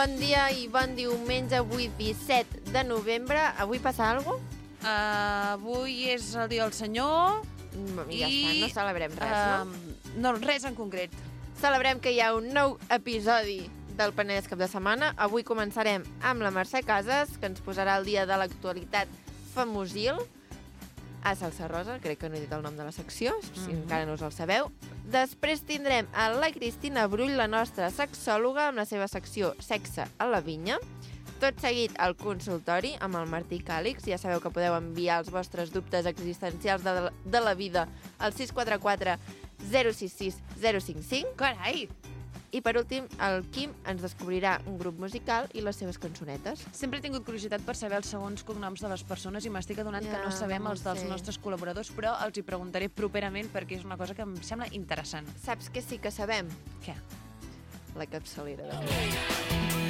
Bon dia i bon diumenge, avui 17 de novembre. Avui passa alguna cosa? Avui és el dia del senyor Ja està, no celebrem res, no? No, res en concret. Celebrem que hi ha un nou episodi del Penedès Cap de Setmana. Avui començarem amb la Mercè Casas, que ens posarà el dia de l'actualitat famosil a Salsa Rosa, crec que no he dit el nom de la secció, si encara no us el sabeu. Després tindrem a la Cristina Brull, la nostra sexòloga, amb la seva secció Sexe a la Vinya. Tot seguit al consultori amb el Martí Càlix. Ja sabeu que podeu enviar els vostres dubtes existencials de la vida al 644 066 055. Carai! I per últim, el Quim ens descobrirà un grup musical i les seves cançonetes. Sempre he tingut curiositat per saber els segons cognoms de les persones i m'estic adonant que no sabem els dels nostres col·laboradors, però els hi preguntaré properament perquè és una cosa que em sembla interessant. Saps què sí que sabem? Què? La capçalera de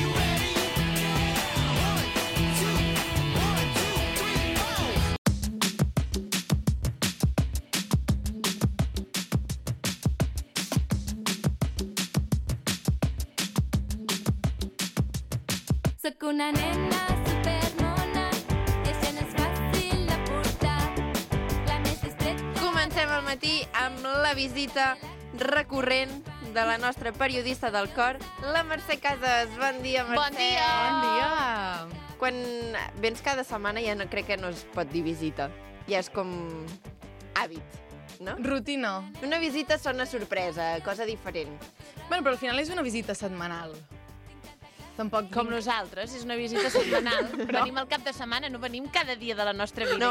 Soc una nena supermona i això no és fàcil de portar. La més discreta... Comencem al matí amb la visita recurrent de la nostra periodista del cor, la Mercè Casas. Bon dia, Mercè. Bon dia! Bon dia! Quan vens cada setmana ja no crec que no es pot dir visita. Ja és com hàbit, no? Rutina. Una visita sona sorpresa, cosa diferent. Bueno, però al final és una visita setmanal. Tampoc... Com nosaltres, és una visita setmanal. Venim al cap de setmana, no venim cada dia de la nostra vida.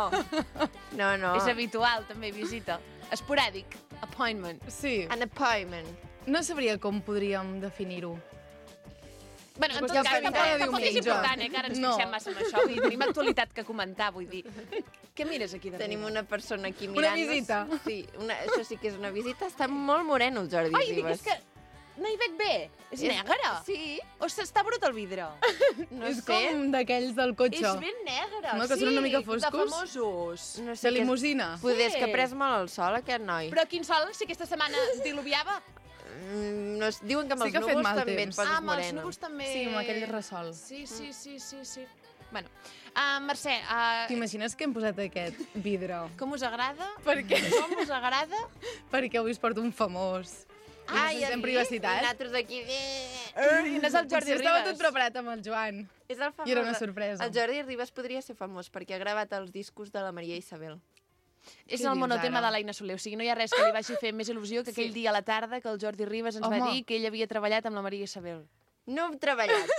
No. És habitual, també, visita. Esporàdic. Appointment. Sí. An appointment. No sabria com podríem definir-ho. Bueno, en tot Ja cas, fem cada tampoc és diumenge. important, que ara ens No. fixem massa en això. Vull dir, tenim actualitat que comentar, vull dir. Què mires aquí darrere? Tenim una persona aquí Una mirant-nos. visita. Sí, això sí que és una visita. Està molt moreno el Jordi Ai, dic, Ribas. és que no hi veig bé. És negre? Sí. O està brut el vidre? No és sé. com d'aquells del cotxe. És ben negre, No, que són una mica foscos. de famosos. No sé De què és. limusina. Poder és Sí. que ha pres molt el sol, aquest noi. Però quin sol, si aquesta setmana diluviava? No, diuen que amb Sí els que ha fet núvols mal també et temps. poses amb els morena. núvols també... Sí, amb aquell ressol. Sí. Bueno, Mercè, T'imagines que hem posat aquest vidre? com us agrada? Per què? Com us agrada? Perquè avui es porta un famós. Ai, necessitem privacitat. I nosaltres aquí... I no és el Jordi Potser estava Ribas. tot preparat amb el Joan. És el famós. I era una sorpresa. El Jordi Ribas podria ser famós perquè ha gravat els discos de la Maria Isabel. És Què el dius monotema ara? de l'Aina Soler. O sigui, no hi ha res que li vagi fer més il·lusió que aquell dia a la tarda que el Jordi Ribas ens va Home. dir que ell havia treballat amb la Maria Isabel. No hem treballat.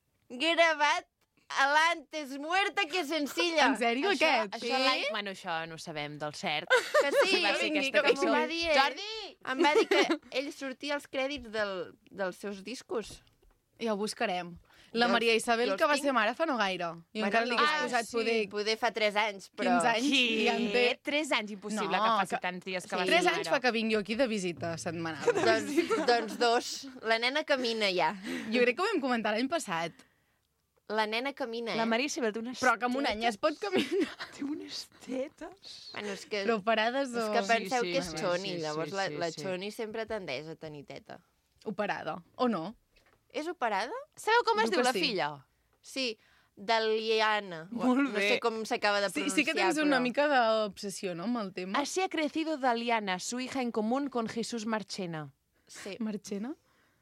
Gravat a l'antes muerta que sencilla. En sèrio, aquest? Això, bueno, això no ho sabem del cert. Que sí, Si va ser vingui, aquesta que cançó. em va dir ell. Jordi! Em va dir que ell sortia als crèdits dels seus discos. Ja ho buscarem. La Jo- Maria jo Isabel, els que va tinc. ser mare fa no gaire. I encara li hagués posat sí. poder Poder fa 3 anys, però... 15 anys. I en té... 3 anys, impossible No, que faci que- tants dies que sí. va 3 ser anys mare. fa que vingui aquí de visita setmanal. Doncs 2. La nena camina ja. Jo crec que ho vam comentar l'any passat. La nena camina, La Maria Isabel té unes Però que en un any es pot caminar. Té unes tetes. Bueno, és que... Però parades És o... que penseu sí, que és sí, Choni, sí, llavors sí, la sí. Choni sempre tendeix a tenir teta. Operada. O no? És operada? Sabeu com es Diu diu que la sí. filla? Sí, Daliana. Molt No bé. sé com s'acaba de Sí, pronunciar, sí que tens una però- mica d'obsessió, no?, amb el tema. Así ha crecido Daliana, su hija en común con Jesús Marchena. Sí. Marchena?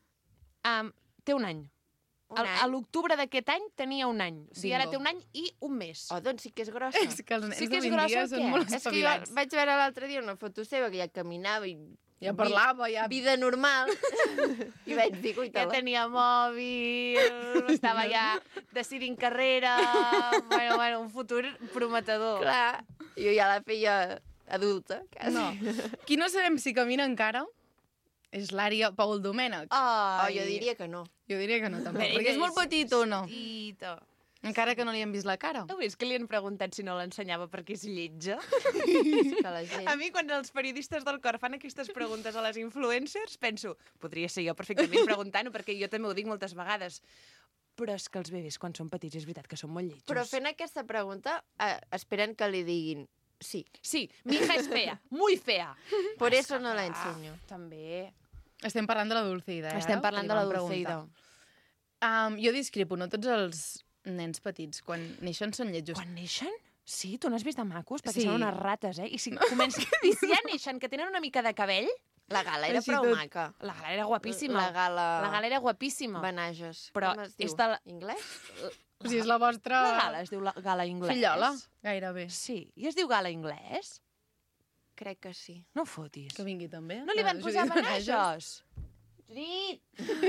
Té un any. Un any? A l'octubre d'aquest any tenia un any. O sigui, ara Bingo. té un any i un mes. Oh, doncs sí que és grossa. És que els nens Sí que és d'avui en dia grossa o són què? molt És que jo espavilats. vaig veure l'altre dia una foto seva que ja caminava i... Ja parlava, ja... Vida normal. I vaig dir, Ja cuita-la. tenia mòbil, estava ja decidint carrera... Bueno, un futur prometedor. Clar, jo ja la feia adulta, quasi. No. Qui no sabem si camina encara és l'Ària Paul Domènech. Oh, Ai. jo diria que no. Jo diria que no, tampoc. Bé, Perquè és molt petit o no? Petita. Encara que no li hem vist la cara. Heu vist que li han preguntat si no l'ensenyava perquè és lletja? És que la gent... A mi, quan els periodistes del cor fan aquestes preguntes a les influencers, penso, podria ser jo perfectament preguntant-ho, perquè jo també ho dic moltes vegades. Però és que els bebès, quan són petits, és veritat que són molt lletjos. Però fent aquesta pregunta, esperen que li diguin sí. Sí, mi hija es fea, muy fea. Por eso no la enseño. També. Estem parlant de la Dulceida, eh? Estem ara? parlant Que de li la vam Dulceida. preguntar. Jo discrepo, no tots els nens petits, quan neixen són lletjos. Quan neixen? Sí, tu n'has vist de macos? Perquè Sí. són unes rates, I si ja neixen, que tenen una mica de cabell, La Gala era Així prou tot. maca. la Gala era guapíssima. La Gala era guapíssima. Benages. Però Com es diu? és de la- Inglés? O sigui, és la vostra... La Gala es diu la Gala Inglès. Fillola, gairebé. Sí, i es diu Gala Inglès? Crec que sí. No fotis. Que vingui també. No li van posar Benages? Judit!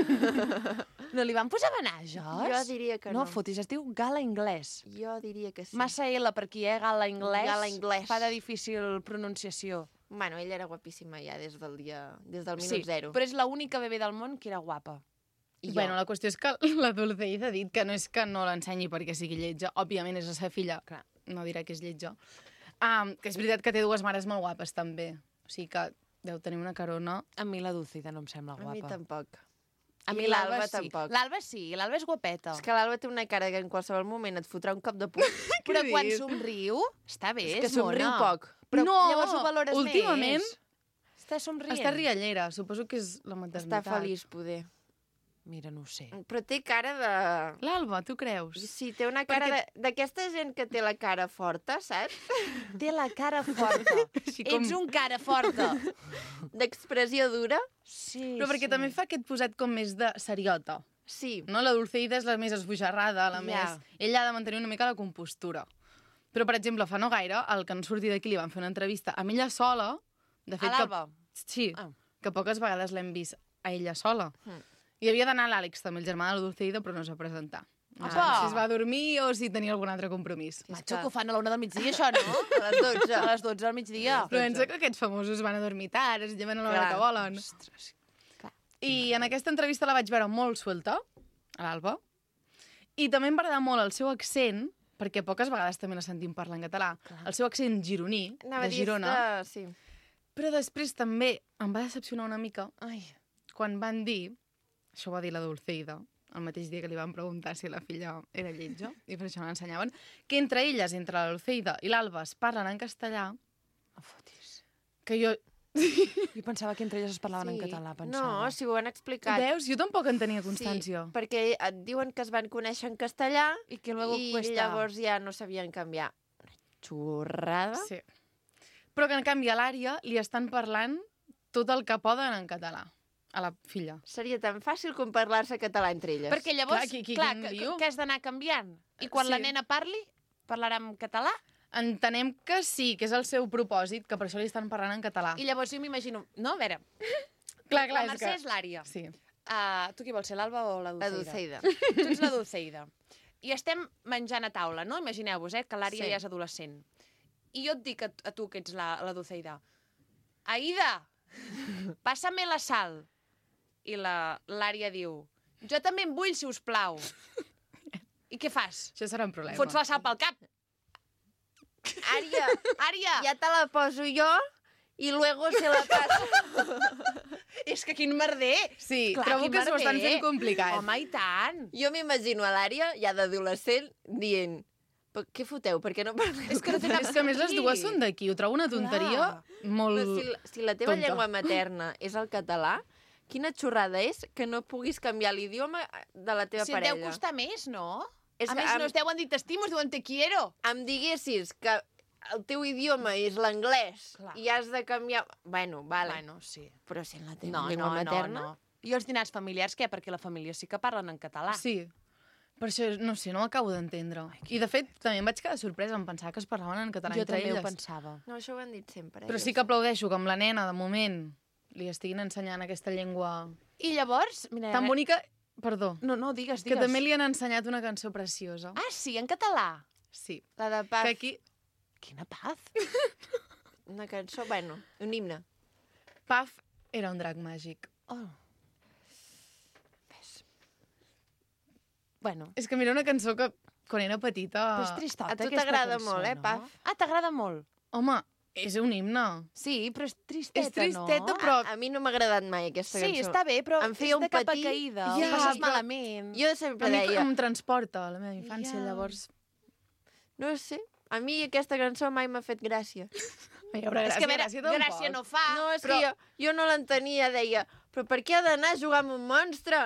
No li van posar Benages? Jo diria que no. No fotis, es diu Gala Inglès. Jo diria que sí. Massa L per qui Gala Inglès. Gala Inglès. Fa de difícil pronunciació. Bueno, ella era guapíssima ja des del minut Sí, zero. però és l'única bebè del món que era guapa. I jo. Bueno, la qüestió és que la Dulceida ha dit que no és que no l'ensenyi perquè sigui lletja. Òbviament és la seva filla, Clar. no dirà que és lletja. Que és veritat que té dues mares molt guapes, també. O sigui que deu tenir una carona. A mi la Dulceida no em sembla A guapa. mi tampoc. A mi I l'Alba sí. tampoc. L'Alba sí, l'Alba és guapeta. És que l'Alba té una cara que en qualsevol moment et fotrà un cop de puny. Però Què quan dius? somriu, està bé, És que somriu mona. poc. Però No, llavors ho valores últimament més. Està somrient. Està riallera, suposo que és la maternitat. Està feliç, poder. Mira, no ho sé. Però té cara de... L'Alba, tu creus? Sí, té una cara d'aquesta gent que té la cara forta, saps? Té la cara forta. Així com- Ets un cara forta. D'expressió dura. Sí, Però perquè també fa aquest posat com més de seriota. Sí. No? La Dulceida és la més esbojarrada, la Ja. més... Ella ha de mantenir una mica la compostura. Però, per exemple, fa no gaire, el que han sortit d'aquí li van fer una entrevista amb ella sola. De fet, A l'Alba? Sí, Ah. que poques vegades l'hem vist a ella sola. I havia d'anar l'Àlex, també, el germà de la Dulceida, però no es va presentar. No sé Apa! si es va dormir o si tenia algun altre compromís. Macho, que ho fan a la 1 del migdia, això, no? A les 12. A les 12 del migdia. Però pensa que aquests famosos van a dormir tard, es lleven a l'hora Clar. que volen. Ostres. I en aquesta entrevista la vaig veure molt suelta, a l'Alba, i també em va agradar molt el seu accent, perquè poques vegades també la sentim parlar en català, el seu accent gironí, Anava a de dir Girona, Sí. però després també em va decepcionar una mica Ai. quan van dir, això ho va dir la Dulceida, el mateix dia que li van preguntar si la filla era lletja, i per això l'ensenyaven, que entre elles, entre la Dulceida i l'Alba, es parlen en castellà, No fotis. que jo... Jo pensava que entre elles es parlaven en català, pensava. No, si ho han explicat. Veus? Jo tampoc en tenia constància. Sí, perquè et diuen que es van conèixer en castellà I que luego i cuesta. llavors ja no sabien canviar. Una xurrada. Sí. Però que, en canvi, a l'àrea li estan parlant tot el que poden en català, a la filla. Seria tan fàcil com parlar-se català entre elles. Perquè llavors, Clar, qui clar, en que, diu? que has d'anar canviant. I quan Sí. la nena parli, parlarà en català? Entenem que sí, que és el seu propòsit, que per això li estan parlant en català. I llavors jo m'imagino... No, a veure, Clar, la és Mercè que... és l'Ària. Sí. Tu qui vols ser, l'Alba o la La Dulceida? Dulceida. Tu ets la Dulceida. I estem menjant a taula, no? Imagineu-vos, que l'Ària Sí. ja és adolescent. I jo et dic a tu, que ets la Dulceida, Aida, passa-me la sal. I l'Ària diu, jo també en vull, si us plau. I què fas? Això serà un problema. Fots la sal pel cap? Ària, Ària! ja te la poso jo i luego se la passo. És que quin merder! Sí, Clar, trobo quin que s'ho estan merder. fent complicat. Home, i tant! Jo m'imagino a l'Ària, ja d'adolescent, dient "Però què foteu? Per què no parleu? És que no té cap És que a més les dues són d'aquí, ho trobo una tonteria molt... Però si la teva tonta. llengua materna és el català, quina xorrada és que no puguis canviar l'idioma de la teva Si et parella. deu costar més, no? És A que més, no es deuen dir t'estimo, es diuen te quiero. Em diguessis que el teu idioma és l'anglès Clar. i has de canviar... Bueno, vale. Bueno, sí. Però si en la teva llengua materna... no. I els dinars familiars, què? Perquè la família sí que parlen en català. Sí, per això, no sé, no ho acabo d'entendre. I, de fet, també em vaig quedar sorpresa en pensar que es parlaven en català Jo entre també elles. ho pensava. No, això ho han dit sempre. Però sí que aplaudeixo que amb la nena, de moment, li estiguin ensenyant aquesta llengua I llavors, mira... tan bonica... Perdó, No, no, digues, que digues. també li han ensenyat una cançó preciosa. Ah, sí, en català? Sí. La de Paz, Que aquí... Quina paz. una cançó, bueno, un himne. Paf era un drac màgic. Oh. Bueno, És que mira, una cançó que quan era petita... però és tristota, A tu aquesta t'agrada cançó, molt, no? Paz? Ah, t'agrada molt? Home, és un himne. Sí, però és tristeta, És tristeta, no? però... A mi no m'ha agradat mai aquesta Sí, cançó. està bé, però Em feia és de un capa patir. caïda. Ja, Ho passes però- malament. Jo sempre A mi deia, em transporta a la meva infància, Ja. llavors... no sé, a mi aquesta cançó mai m'ha fet gràcia. No hi haurà És gràcia, que, a veure, gràcia tampoc. gràcia no fa. No, és però... que jo no l'entenia, deia, però per què ha d'anar a jugar amb un monstre?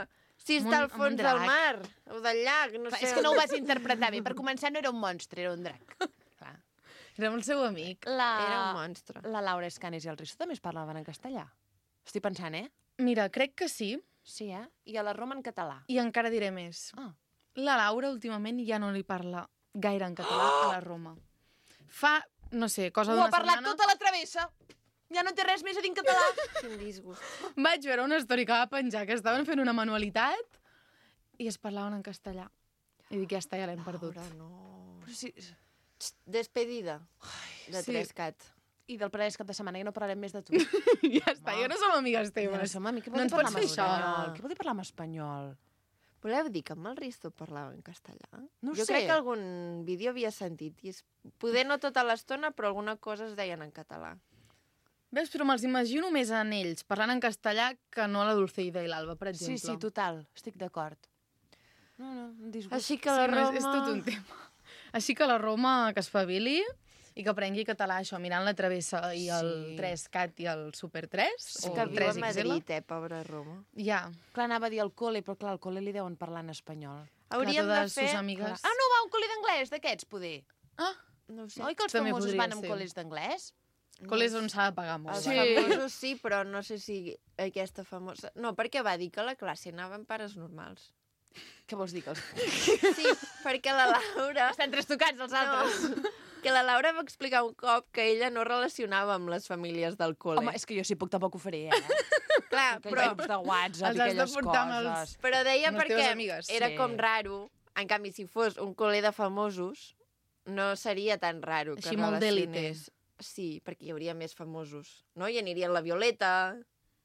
Si està al Amb un fons del drac. mar o del llac, no Clar, sé. és que no ho vas interpretar bé. Per començar, no era un monstre, era un drac. Clar. Era el seu amic. Era un monstre. La Laura Escanes i el Risto també es parlaven en castellà. Estic pensant, Mira, crec que sí, Sí, I a la Roma en català. i encara diré més. Ah. La Laura últimament ja no li parla gaire en català a la Roma. Fa, no sé, cosa Ho d'una ha parlat setmana... tota la travessa. Ja no té res més a dir en català. Quin disgust. Vaig veure una story que va penjar, que estaven fent una manualitat i es parlaven en castellà. I dic, ja està, ja l'hem perdut. Laura, no. Però sí. Despedida de sí. 3CAT. I del Penedès cap de setmana, que no parlarem més de tu. Ja està, ja no som amigues Ja no teves. som amics. Què No vol dir ens parlar pots en fer això. espanyol? Què vol dir parlar en espanyol? Voleu dir que amb el Risto parlava en castellà? No jo sé. crec que algun vídeo havia sentit. I poder no tota l'estona, però alguna cosa es deien en català. Veus, però me'ls imagino més en ells, parlant en castellà, que no a la Dulceida i l'Alba, per exemple. Sí, total. Estic d'acord. No, un disgust. Així que la no, Roma... és tot un tema. Així que la Roma que espavili i que aprengui català, això, mirant la travessa i el Sí. 3CAT i el Super 3, És o que el viu a 3XL. Madrid, pobra Roma. Ja. Clar, anava a dir al col·le, però clar, al col·le li deuen parlar en espanyol. Hauríem de totes fer... sus amigues. Ah, no, va, un col·le d'anglès, d'aquests, poder. Ah, No ho sé. Oi que els També famosos podria van amb ser. col·les d'anglès? col·les on s'ha de pagar molt. Els Sí. famosos sí, però no sé si aquesta famosa... No, perquè va dir que a la classe anaven pares normals. Què vols dir? Que els... Sí, perquè la Laura... Estan trastocats els altres. No, que la Laura va explicar un cop que ella no relacionava amb les famílies del col·le. Home, és que jo si puc tampoc ho faré, Clar, Aquells però, grups de WhatsApp Els i has de aquelles portar amb els- coses. però deia Amb les teves perquè amigues. era Sí. com raro. En canvi, si fos un col·le de famosos, no seria tan raro que Així molt d'élite. relacionés. Sí, perquè hi hauria més famosos, no? I anirien la Violeta...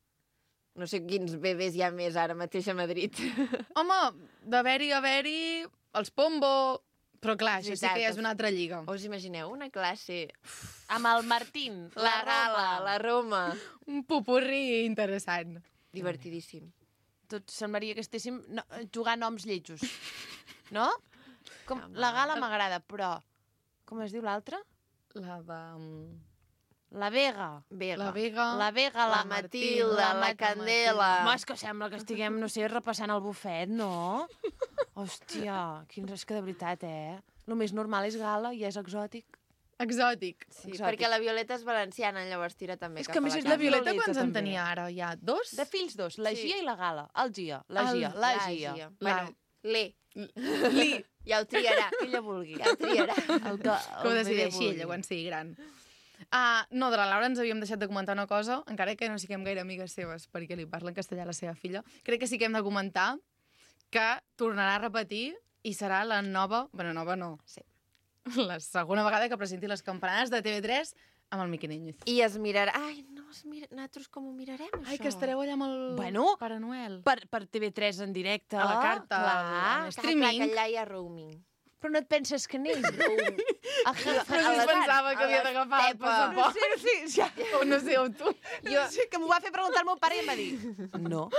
No sé quins bebès hi ha més ara mateix a Madrid. Home, d'haver-hi, els Pombo... Però clar, això sí Veritat, que ja és una altra lliga. Us imagineu una classe... Amb el Martín, La Gala, la Roma... Un pupurri interessant. Divertidíssim. Tot semblaria que estéssim jugant noms lletjos. No? Com, Home. la Gala m'agrada, però... Com es diu l'altra? La de... La Vega. Vega. La Vega... La Vega, La Matilda, la Candela. Home, és que sembla que estiguem, no sé, repassant el bufet, no? Hòstia, és que de veritat, El més normal és Gala i és exòtic. Exòtic. Sí, Exòtic. perquè la Violeta és valenciana, llavors tira també És cap que a a més la és La casa. Violeta Violeta quants en també. tenia ara? Ja, dos? De fills dos, la Sí. Gia i la Gala. El Gia, la El- Gia, la Gia. Gia. La- Bueno, l'E. Li, Ja ho triarà. Que ella vulgui. Ja ho triarà. El que, que ho decideixi ella quan sigui gran. No, de la Laura ens havíem deixat de comentar una cosa, encara que no siguem gaire amigues seves, perquè li parla en castellà a la seva filla. Crec que sí que hem de comentar que tornarà a repetir i serà la nova... Bueno, nova no. Sí. La segona vegada que presenti les campanades de TV3 amb el Miqui Núñez. I es mirarà... Ai, no, nosaltres com ho mirarem, això? Ai, que estareu allà amb el Bueno, Pare Noel. Per TV3 en directe. A la carta, Clar. en Clar, streaming. que allà hi ha roaming. Però no et penses que n'és? Però si pensava que havia d'agafar el No passaport. sé, sí, ja. O no sé, on tu. Jo... Sí, que m'ho va fer preguntar el meu pare i em va dir no.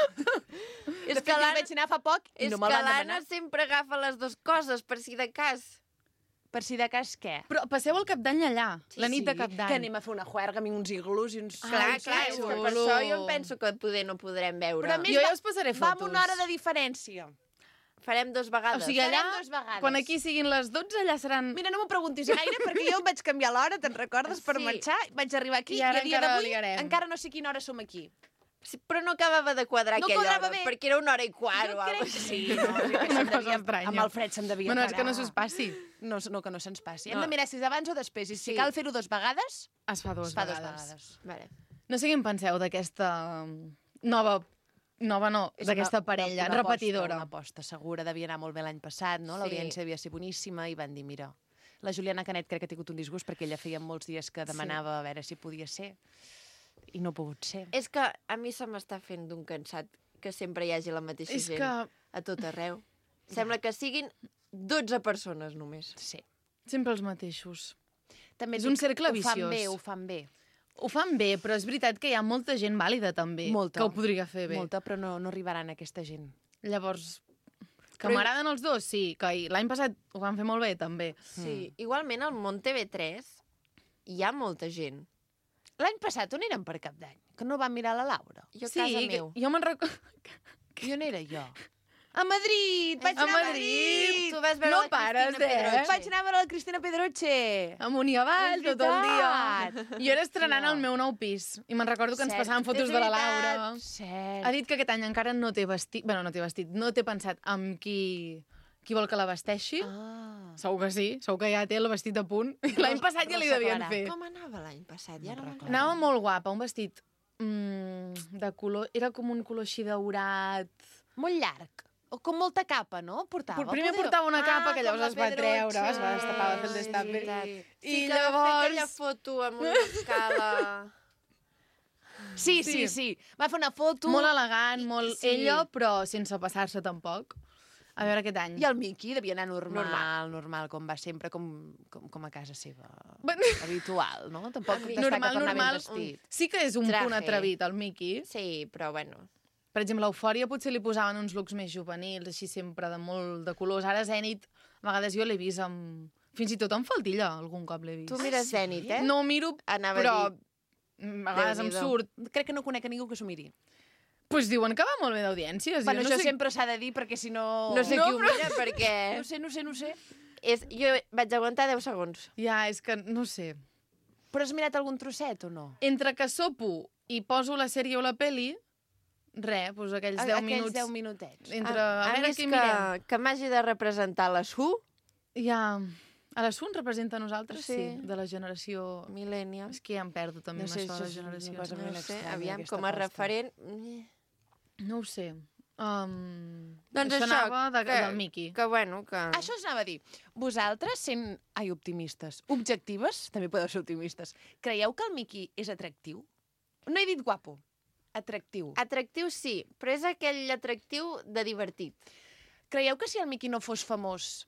És De fet, jo vaig anar fa poc i És no me'l que van l'Anna demanar. sempre agafa les dues coses, per si de cas. Per si de cas què? Però passeu el cap d'any allà, la nit de cap Que d'any. anem a fer una juerga amb uns iglús i uns... Clar, Ai, clar, que és que per xulo. això jo em penso que poder no podrem veure. Però a més Jo va- ja us passaré Va fotos. amb una hora de diferència. Farem dos vegades. O sigui, allà, Farem dues vegades. quan aquí siguin les 12, allà seran... Mira, no m'ho preguntis gaire, perquè jo em vaig canviar l'hora, te'n recordes, per Sí. marxar? Vaig arribar aquí I ara a dia encara d'avui ligarem. encara no sé quina hora som aquí. Sí, però no acabava de quadrar No aquella quadrava hora, bé. perquè era 1h15 Jo o alguna crec cosa que així. sí. No, sí que Una se'm cosa devia- estranya. Amb el fred se'm devia Bueno, és que no parar. s'us passi. No, que no se'ns passi. Hem No. de mirar si és abans o després. I si Sí. cal fer-ho dues vegades, Es fa dues es fa dues vegades. vegades. Vale. No sé què en penseu d'aquesta nova no, És d'aquesta una- parella una repetidora. Una aposta segura, devia anar molt bé l'any passat, no? Sí. L'audiència devia ser boníssima i van dir, mira, la Juliana Canet crec que ha tingut un disgust perquè ella feia molts dies que demanava a veure si podia ser i no ha pogut ser. És que a mi se m'està fent d'un cansat que sempre hi hagi la mateixa És gent que a tot arreu. Sembla que siguin 12 persones només. Sí. sempre els mateixos. També És dic, un cercle Ho fan viciós. bé, ho fan bé. Ho fan bé, però és veritat que hi ha molta gent vàlida també Molta. que ho podria fer bé. Molta, però no arribaran a aquesta gent. Llavors, que Però- m'agraden els dos, sí. Que l'any passat ho van fer molt bé, també. Sí, igualment al món TV3 hi ha molta gent. L'any passat on érem per Cap d'Any? Que no vam mirar la Laura. Jo a sí, casa meu. jo me'n recordo... I on era jo? A Madrid! Vaig A anar Madrid! Tu vas veure No la pares, Cristina Pedroche. Vaig anar a veure la Cristina Pedroche. Amunt i avall, És tot el dia. veritat. Jo era estrenant No. el meu nou pis. I me'n recordo que ens Cert. passaven fotos És de la veritat. Laura. Cert. Ha dit que aquest any encara no té vestit. Bueno, no té vestit. No té pensat amb qui vol que la vesteixi. Ah. Segur que sí. Segur que ja té el vestit a punt. L'any passat ja li Rosa devien Clara. fer. Com anava l'any passat? Ja no me'n recordo. Anava molt guapa, un vestit de color... Era com un color així daurat. Molt llarg. O com molta capa, no? Portava. Primer poder. portava una capa que com llavors la es va Pedroche. treure, es va destapar, va fer el Sí, destape. veritat. I Sí, que va fer aquella llavors... foto amb una escala... Sí. Va fer una foto. Molt elegant, molt Sí. ella, però sense passar-se tampoc. A veure aquest any. I el Miqui devia anar normal, com va sempre, com a casa seva. Bueno, Habitual, no? Tampoc destaca normal, per anar ben normal. vestit. Sí que és un Traje. punt atrevit, el Miqui. Sí, però bueno... Per exemple, l'Eufòria potser li posaven uns looks més juvenils, així sempre de molt de colors. Ara Zenit, a vegades jo l'he vist amb... Fins i tot amb faldilla, algun cop l'he vist. Tu mires Zenit, eh? No ho miro, Anava però a dir... a vegades em Déu-n'hi-do. surt. Crec que no conec a ningú que s'ho miri. Pues diuen que va molt bé d'audiències. Bueno, jo això no sé... sempre s'ha de dir, perquè si no... No sé No, qui ho però- mira, perquè... No sé. Jo vaig aguantar 10 segons. Ja, és que no sé. Però has mirat algun trosset o no? Entre que sopo i poso la sèrie o la peli, doncs aquells 10 minuts. Aquells 10 minutets. Entre... A veure més què mirem. que m'hagi de representar la SU, Ja... A la SU ens representa a nosaltres, Sí. sí, de la generació... Millennial. És que ja em perdo també amb això de les generacions. cosa No ben sé, estranya, aviam, aquesta com a aposta. referent... No ho sé. Doncs això anava del Miqui. Que bueno, que... Això us anava a dir. Vosaltres, sent optimistes, objectives, també podeu ser optimistes, creieu que el Miqui és atractiu? No he dit guapo. Atractiu. Atractiu sí, però és aquell atractiu de divertit. Creieu que si el Miqui no fos famós...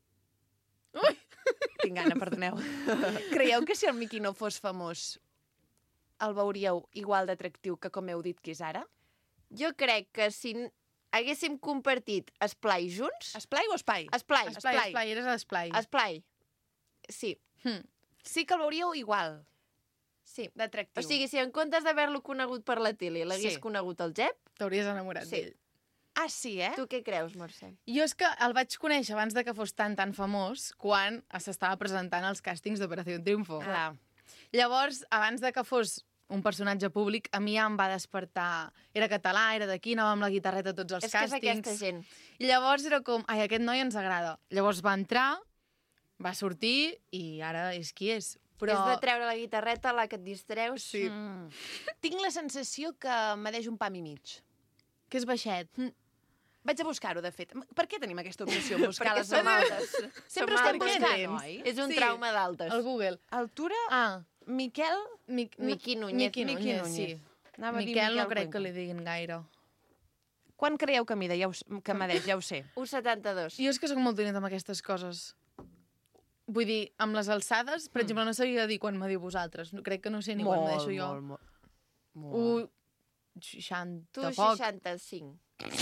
Ui! Tinc gana, perdoneu. Creieu que si el Miqui no fos famós el veuríeu igual d'atractiu que com heu dit que és ara? Jo crec que si haguéssim compartit esplai junts... Esplai o espai? Esplai. Esplai, eres a l'esplai. Esplai. Sí, Sí que el veuríeu igual sí. d'atractiu. O sigui, si en comptes d'haver-lo conegut per la tele l'hagués Sí. conegut el Jep, T'hauries enamorat Sí. d'ell. Ah, sí, eh? tu què creus, Mercè? Jo és que el vaig conèixer abans de que fos tan famós, quan s'estava presentant als càstings d'Operació Triunfo. Clar. Llavors, abans de que fos un personatge públic, a mi ja em va despertar... Era català, era d'aquí, anava amb la guitarreta a tots els És que és càstings. aquesta gent. I llavors era com, ai, aquest noi ens agrada. Llavors va entrar, va sortir i ara és qui és. Però... És de treure la guitarreta, la que et distreus. Sí. Tinc la sensació que medeix un pam i mig. Que és baixet. Vaig a buscar-ho, de fet. Per què tenim aquesta obsessió en buscar Perquè les som altes? altes. Sempre Som estem altes. buscant, Tens? oi? És un Sí. trauma d'altes. Al Google. Altura, Ah, Miquel... Miqui Núñez. Miqui Núñez, sí. Anava a dir Miquel no Miquel crec que Cuenca. li diguin gaire. Quan creieu que mida? Que medeix, ja ho sé. 1,72. Jo és que sóc molt dolenta amb aquestes coses. Vull dir, amb les alçades, per exemple, no sabia dir quan m'ha dit vosaltres. Crec que no sé ni quan m'ho jo. molt. 60 Tu, poc. 65.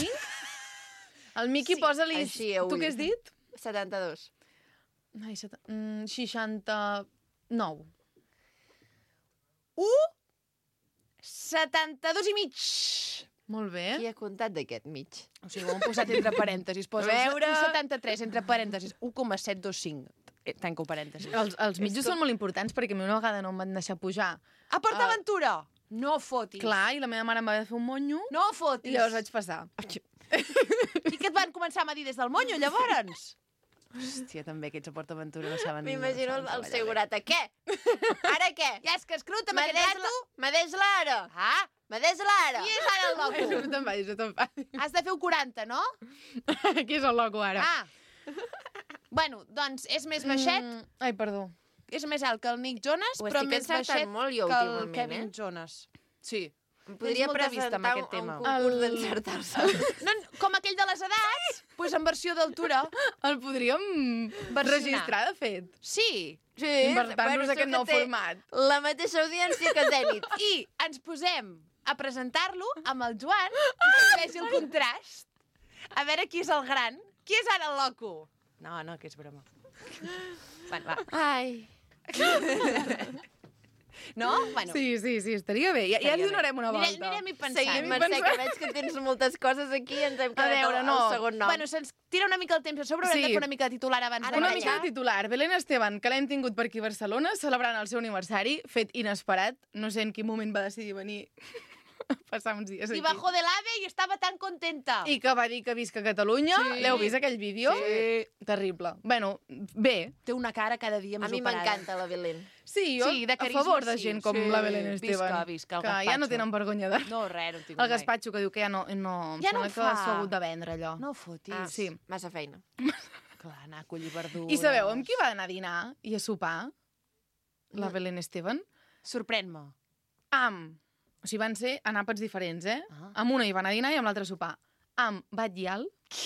El Miqui Sí, posa-li... així, Tu ui. què has dit? 72. Ai, 69. 72 i mig. Molt bé. Qui ha comptat d'aquest mig? O sigui, ho hem posat entre parèntesis. Posa A veure. 73 entre parèntesis, 1,725. Tanco parèntesis. Els mitjos són molt importants perquè a mi una vegada no em van deixar pujar. A PortAventura! No fotis. Clar, i la meva mare em va haver de fer un monyo No i fotis. llavors vaig passar. I què et van començar a dir des del monyo, llavors? Hòstia, també aquests a PortAventura no saben ni... M'imagino el segurata. Què? Ara què? Ja és que escruta amb aquest rato. Medeix-la ara. Ah, Medeix-la ara. qui és ara el loco? No te'n vagis, no te'n vagis. Has de fer un 40, no? Qui és el loco ara? Ah. Bueno, doncs és més baixet, Ai, perdó. és més alt que el Nick Jonas, Ho però estic més encertant baixet molt jo que el últimament, Kevin Jonas. Sí. Em podria Tens molta vista amb presentar aquest a un tema. concurs El- d'encertar-se. No, com aquell de les edats, doncs en versió d'altura. El podríem registrar, de fet. Sí. Sí, Inventar-nos aquest nou format. La mateixa audiència que Zenit. I ens posem a presentar-lo amb el Joan i que es vegi el contrast. A veure qui és el gran. Qui és ara el loco? No, que és broma. Bueno, va. Ai. No? Bueno, Sí, estaria bé. Ja li donarem una volta. Anirem-hi Sí, pensant. Mercè, que veig que tens moltes coses aquí i ens hem quedat veure, al segon nom. Bueno, se'ns tira una mica el temps a sobre, haurem Sí. de fer una mica de titular abans Ara de Una mateix. mica de titular. Belén Esteban, que l'hem tingut per aquí a Barcelona, celebrant el seu aniversari, fet inesperat. No sé en quin moment va decidir venir a passar uns dies aquí. I bajó del AVE i estava tan contenta. I que va dir que visca a Catalunya. Sí. L'heu vist, aquell vídeo? Sí. Terrible. Bueno, bé. Té una cara cada dia A més mi operada. m'encanta la Belén. Sí, jo Sí, de a carisma, favor de sí. gent com Sí. la Belén Esteban. Visca el que ja gazpacho. no tenen vergonya de... No, res, no en tinc El gazpacho, que diu que ja no... Ja no sembla en que fa. s'ho ha hagut de vendre, allò. No fotis. Ah, Sí. Massa feina. Clar, anar a collir verdures. I sabeu amb qui va anar a dinar i a sopar? La No. Belén Esteban? Sorprèn-me. O sigui, van ser en àpats diferents, eh? Ah. Amb una hi van a dinar i amb l'altra a sopar. Amb Batllal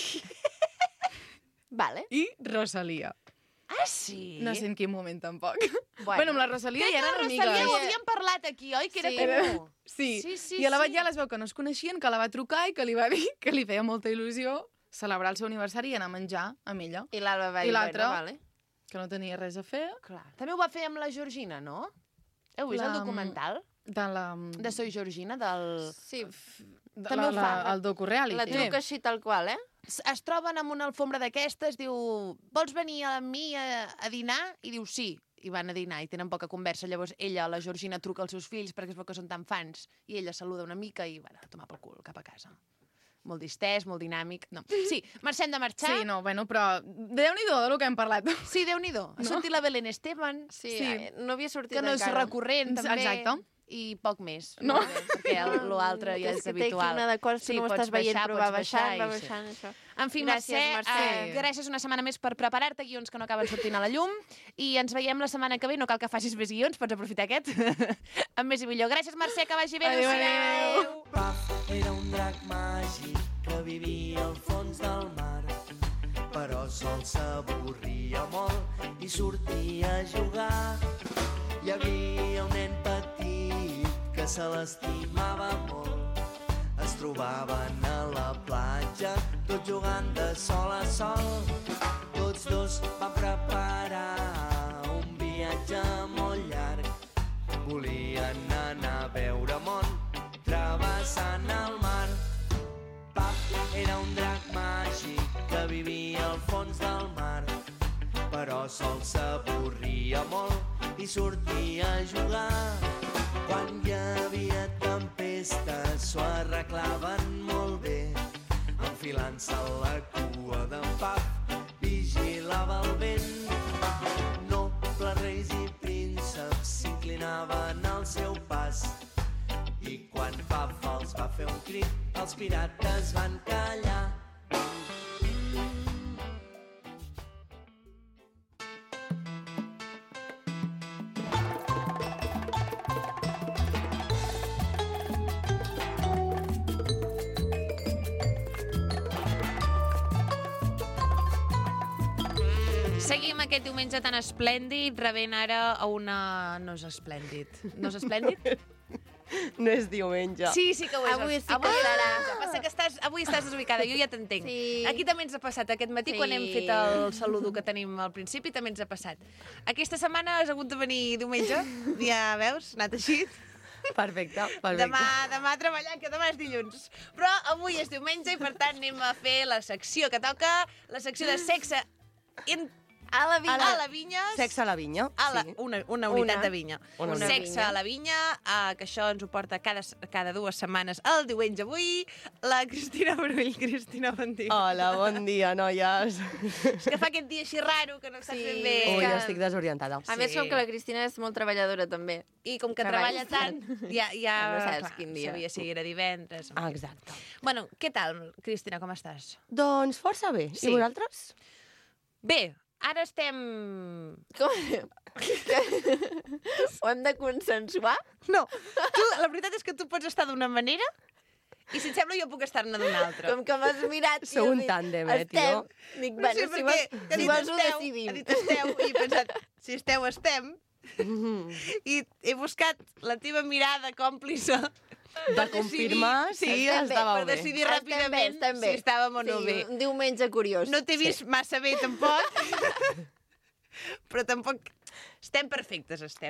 Vale. i Rosalia. Ah, sí? No sé en quin moment, tampoc. Bueno, Bueno, amb la Rosalia Crec ja que eren la amigues. Rosalia ho havíem parlat aquí, oi? Que era Sí. comú. Sí. Sí, I a la sí. Batllal es veu que no es coneixien, que la va trucar i que li va dir que li feia molta il·lusió celebrar el seu aniversari i anar a menjar amb ella, I l'Alba va I dir, l'altra? bueno, vale. que no tenia res a fer. Clar. També ho va fer amb la Georgina, no? Heu vist el documental De la... de Soy Georgina, del... Sí, de també ho fa. El docu-reality. la truca així tal qual, eh? Es troben amb una alfombra d'aquestes, diu, vols venir amb mi a dinar? I diu, sí. I van a dinar i tenen poca conversa. Llavors ella, la Georgina, truca als seus fills perquè es veu que són tan fans i ella saluda una mica i va a tomar pel cul cap a casa. Molt distès, molt dinàmic. No. Sí, marxem de marxar. Sí, no, bueno, però Déu-n'hi-do del que hem parlat. Sí, Déu-n'hi-do. Ha sortit la Belén Esteban, Sí, Sí. no havia sortit que no és encara. recurrent, també. Exacte. I poc més. No. Perquè l'altre ja és que té aquí habitual. una de coses que no ho pots estàs veient, baixar, però pots va baixant, i va sí. baixant, això. En fi, Gràcies, Mercè, Mercè. gràcies una setmana més per preparar-te guions que no acaben sortint a la llum i ens veiem la setmana que ve. No cal que facis més guions, pots aprofitar aquest. Amb més i millor. Gràcies, Mercè, que vagi bé. Adéu, Adéu. Puff era un drac màgic que vivia al fons del mar, però sol s'avorria molt i sortia a jugar. Hi havia un nen petit que se l'estimava molt. Es trobaven a la platja, tots jugant de sol a sol. Tots dos van preparar un viatge molt llarg. Volien anar a veure món, travessant el mar. Pap era un drac màgic que vivia al fons del mar, però sol s'avorria molt i sortia a jugar. Quan hi havia tempesta s'ho arreglaven molt bé, enfilant-se a la cua d'en Pap vigilava el vent. Nobles reis i prínceps s'inclinaven al seu pas, i quan Pap els va fer un crit, els pirates van callar. Seguim aquest diumenge tan esplèndid, rebent ara a una... No és esplèndid. No és esplèndid? No és diumenge. Sí, sí que ho és. Avui sí que serà. Passa que avui estàs desubicada, jo ja t'entenc. Sí. Aquí també ens ha passat, aquest matí, Sí. quan hem fet el saludo que tenim al principi, també ens ha passat. Aquesta setmana has hagut de venir diumenge, ja veus, anat així. Perfecte. Demà a treballar, que demà és dilluns. Però avui és diumenge i, per tant, anem a fer la secció que toca, la secció de sexe A la vinya. a la vinya. Sexe a la vinya, A sí. una unitat Una. de vinya. Una Sexe vinya. a la vinya, que això ens ho porta cada 2 setmanes el diumenge avui. La Cristina Brull. Cristina, bon dia. Hola, bon dia, noies. És que fa aquest dia així raro, que no saps Sí. ben bé. Ui, que- estic desorientada. A més, Sí. com que la Cristina és molt treballadora, també. I com que Treballes treballa tant, ja No saps clar, quin dia. sabia si era divendres. Ah, exacte. Bueno, què tal, Cristina, com estàs? Doncs força bé. Sí. I vosaltres? Bé, ara estem... Com? Ho hem de consensuar? No, la veritat és que tu pots estar d'una manera i, si et sembla, jo puc estar-ne d'una altra. Com que m'has mirat... i Sou has un dit, tàndem, estem. tio. Dic, No bueno, sé si per vols, què, que ha si dit vols ho esteu, decidim. ha dit esteu, i he pensat, si esteu, estem. I he buscat la teva mirada còmplice De confirmar, sí, Estem bé, estava per bé. decidir Estem ràpidament estem bé. si estàvem o no sí, bé. un diumenge curiós. No t'he vist massa bé, tampoc. Però tampoc... Estem perfectes, estem.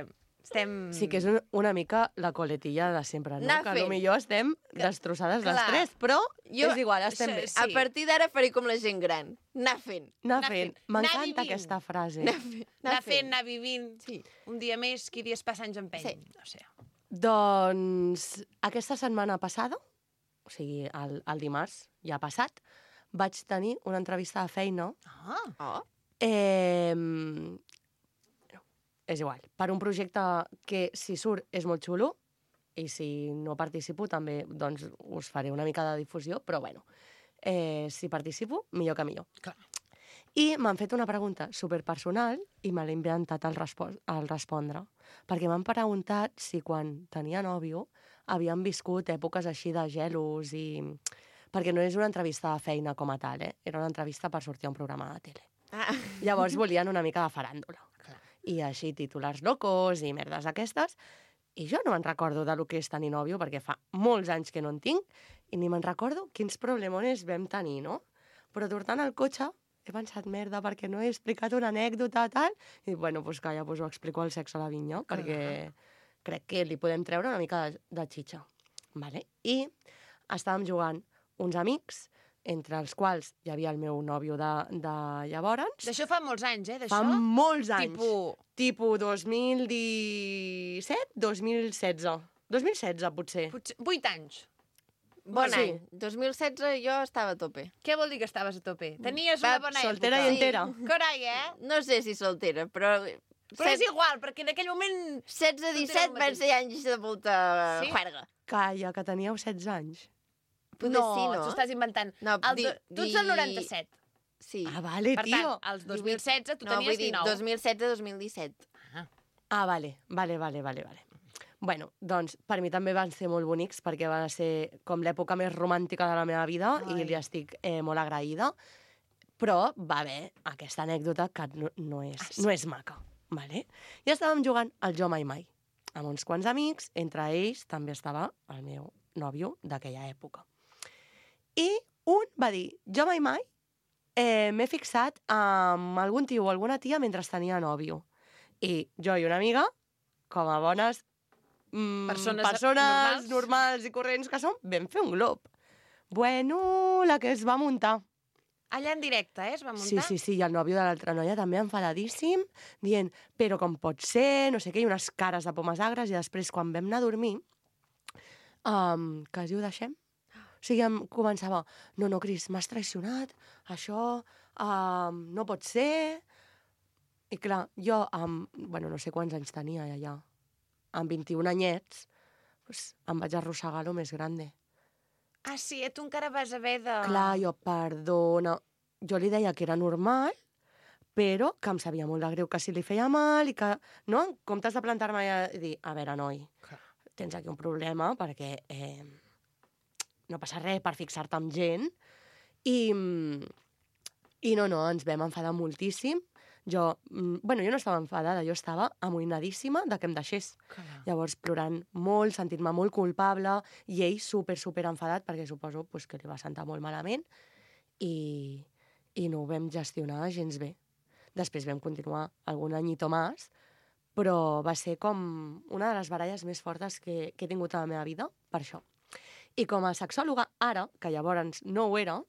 Sí que és una mica la coletilla de sempre, no? Anar Que fent. potser estem destrossades les Clar. tres, però Jo- és igual, estem bé. Sí. A partir d'ara faré com la gent gran. Anar fent. Anar Anar fent. fent. Anar M'encanta vivint. aquesta frase. Anar fent, anar vivint. Sí. Un dia més, qui dies passa anys empeny. Sí. No sé. Doncs aquesta setmana passada, o sigui, el dimarts ja passat, vaig tenir una entrevista de feina. Ah, Oh, No, és igual. Per un projecte que, si surt, és molt xulo, i si no participo també doncs, us faré una mica de difusió, però bueno, si participo, millor que millor. Clar. I m'han fet una pregunta superpersonal i me l'he inventat al respondre. Perquè m'han preguntat si quan tenia nòvio havien viscut èpoques així de gelos i... Perquè no és una entrevista de feina com a tal, era una entrevista per sortir a un programa de tele. ah. Llavors volien una mica de faràndula. I així titulars locos i merdes d'aquestes. I jo no me'n recordo de lo que és tenir nòvio, perquè fa molts anys que no en tinc, i ni me'n recordo quins problemones vam tenir, no? Però tornant al cotxe, he pensat, merda, perquè no he explicat una anècdota, tal, i bueno, doncs calla, doncs ho explico al sexe a la vinya, perquè crec que li podem treure una mica de xitxa. Vale? I estàvem jugant uns amics, entre els quals hi havia el meu nòvio de llavors. d'això fa molts anys, d'això? Fa molts anys. Tipus, Tipus 2017, 2016. 2016, potser. potser 8 anys. Bon Sí. any. 2016 jo estava a tope. Què vol dir que estaves a tope? Tenies Va, una bona soltera època. i entera. Carai, No sé si soltera, però... Però és igual, perquè en aquell moment... 16-17 el van mateix. ser anys de molta Sí? juerga. Calla, que teníeu 16 anys. Poder sí, no? t'ho estàs inventant. No, Tu ets del 97. Sí. Ah, vale, Per tio. tant, als 2016 tu No, vull tenies dir 19. 2016-2017. Ah, vale. Bueno, doncs per mi també van ser molt bonics perquè van ser com l'època més romàntica de la meva vida i Ai. li estic molt agraïda. Però va haver aquesta anècdota que no és maca. Vale? I estàvem jugant al Jo Mai Mai amb uns quants amics, entre ells també estava el meu nòvio d'aquella època. I un va dir, jo mai m'he fixat amb algun tio o alguna tia mentre tenia nòvio. I jo i una amiga, com a bones Persones normals i corrents que som, vam fer un glob. Bueno, la que es va muntar. Allà en directe, es va Sí, muntar? i el nòvio de l'altra noia també enfadadíssim, dient, però com pot ser, no sé què, i unes cares de pomes agres, i després, quan vam anar a dormir, quasi ho deixem. O sigui, em començava, no, Cris, m'has traicionat, això no pot ser... I clar, jo, no sé quants anys tenia allà, amb 21 anyets, doncs, em vaig arrossegar lo més grande. Ah, sí, tu encara vas haver de... Clar, jo, perdona, jo li deia que era normal, però que em sabia molt de greu que si li feia mal i que, no, en comptes de plantar-me i dir, a veure, noi, tens aquí un problema perquè no passa res per fixar-te amb gent i no, ens vam enfadar moltíssim. Jo no estava enfadada, jo estava amoïnadíssima de que em deixés. Llavors, plorant molt, sentint-me molt culpable, i ell super enfadat, perquè suposo que li va sentar molt malament, i no ho vam gestionar gens bé. Després vam continuar algun anyito més, però va ser com una de les baralles més fortes que he tingut a la meva vida, per això. I com a sexòloga, ara, que llavors no ho era,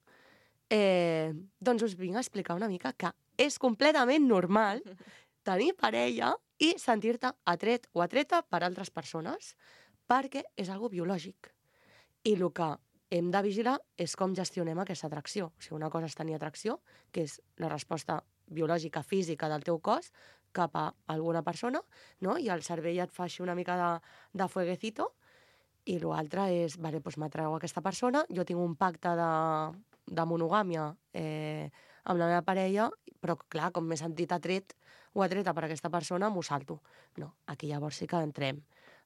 doncs us vinc a explicar una mica que és completament normal tenir parella i sentir-te atret o atreta per altres persones, perquè és algo biològic. I el que hem de vigilar és com gestionem aquesta atracció. O sigui, una cosa és tenir atracció, que és la resposta biològica, física del teu cos cap a alguna persona, no? I el cervell et fa així una mica de fueguecito, i l'altre és, vale, doncs m'atreu aquesta persona, jo tinc un pacte de monogàmia amb la meva parella, però clar, com m'he sentit atret o atreta per aquesta persona, m'ho salto. No, aquí llavors sí que entrem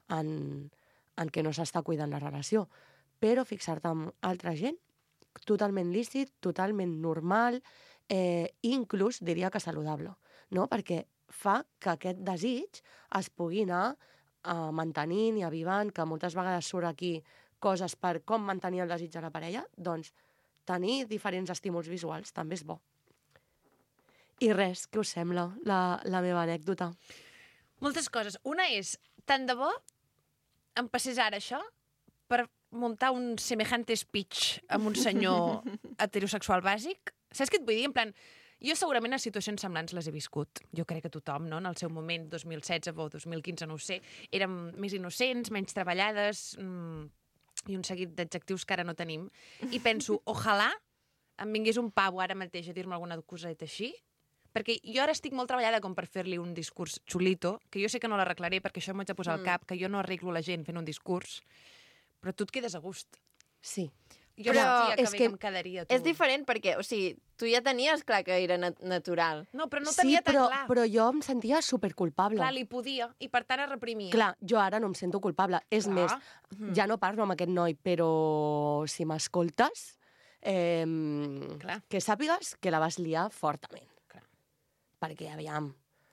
en que no s'està cuidant la relació. Però fixar-te amb altra gent, totalment lícit, totalment normal, inclús diria que saludable, no? Perquè fa que aquest desig es pugui anar mantenint i avivant, que moltes vegades surt aquí coses per com mantenir el desig de la parella, doncs tenir diferents estímuls visuals també és bo. I res, què us sembla, la meva anècdota? Moltes coses. Una és, tant de bo em passés ara això per muntar un semejante speech amb un senyor heterosexual bàsic. Saps què et vull dir? En plan, jo segurament a situacions semblants les he viscut. Jo crec que tothom, no? En el seu moment, 2016 o 2015, no ho sé, érem més innocents, menys treballades, i un seguit d'adjectius que ara no tenim. I penso, ojalà em vingués un pavo ara mateix a dir-me alguna coseta així, perquè jo ara estic molt treballada com per fer-li un discurs xulito, que jo sé que no l'arreglaré perquè això m'ho haig de posar al cap, que jo no arreglo la gent fent un discurs, però tu et quedes a gust. Sí. Jo Però sentia que és bé que que em quedaria, tu. És diferent perquè, o sigui, tu ja tenies clar que era natural. No, però no Sí, tenia tan clar. però jo em sentia superculpable. Clar, li podia, i per tant es reprimia. Clar, jo ara no em sento culpable. És Clar. més, ja no parlo amb aquest noi, però si m'escoltes, Clar. que sàpigues que la vas liar fortament. Clar. Perquè, aviam,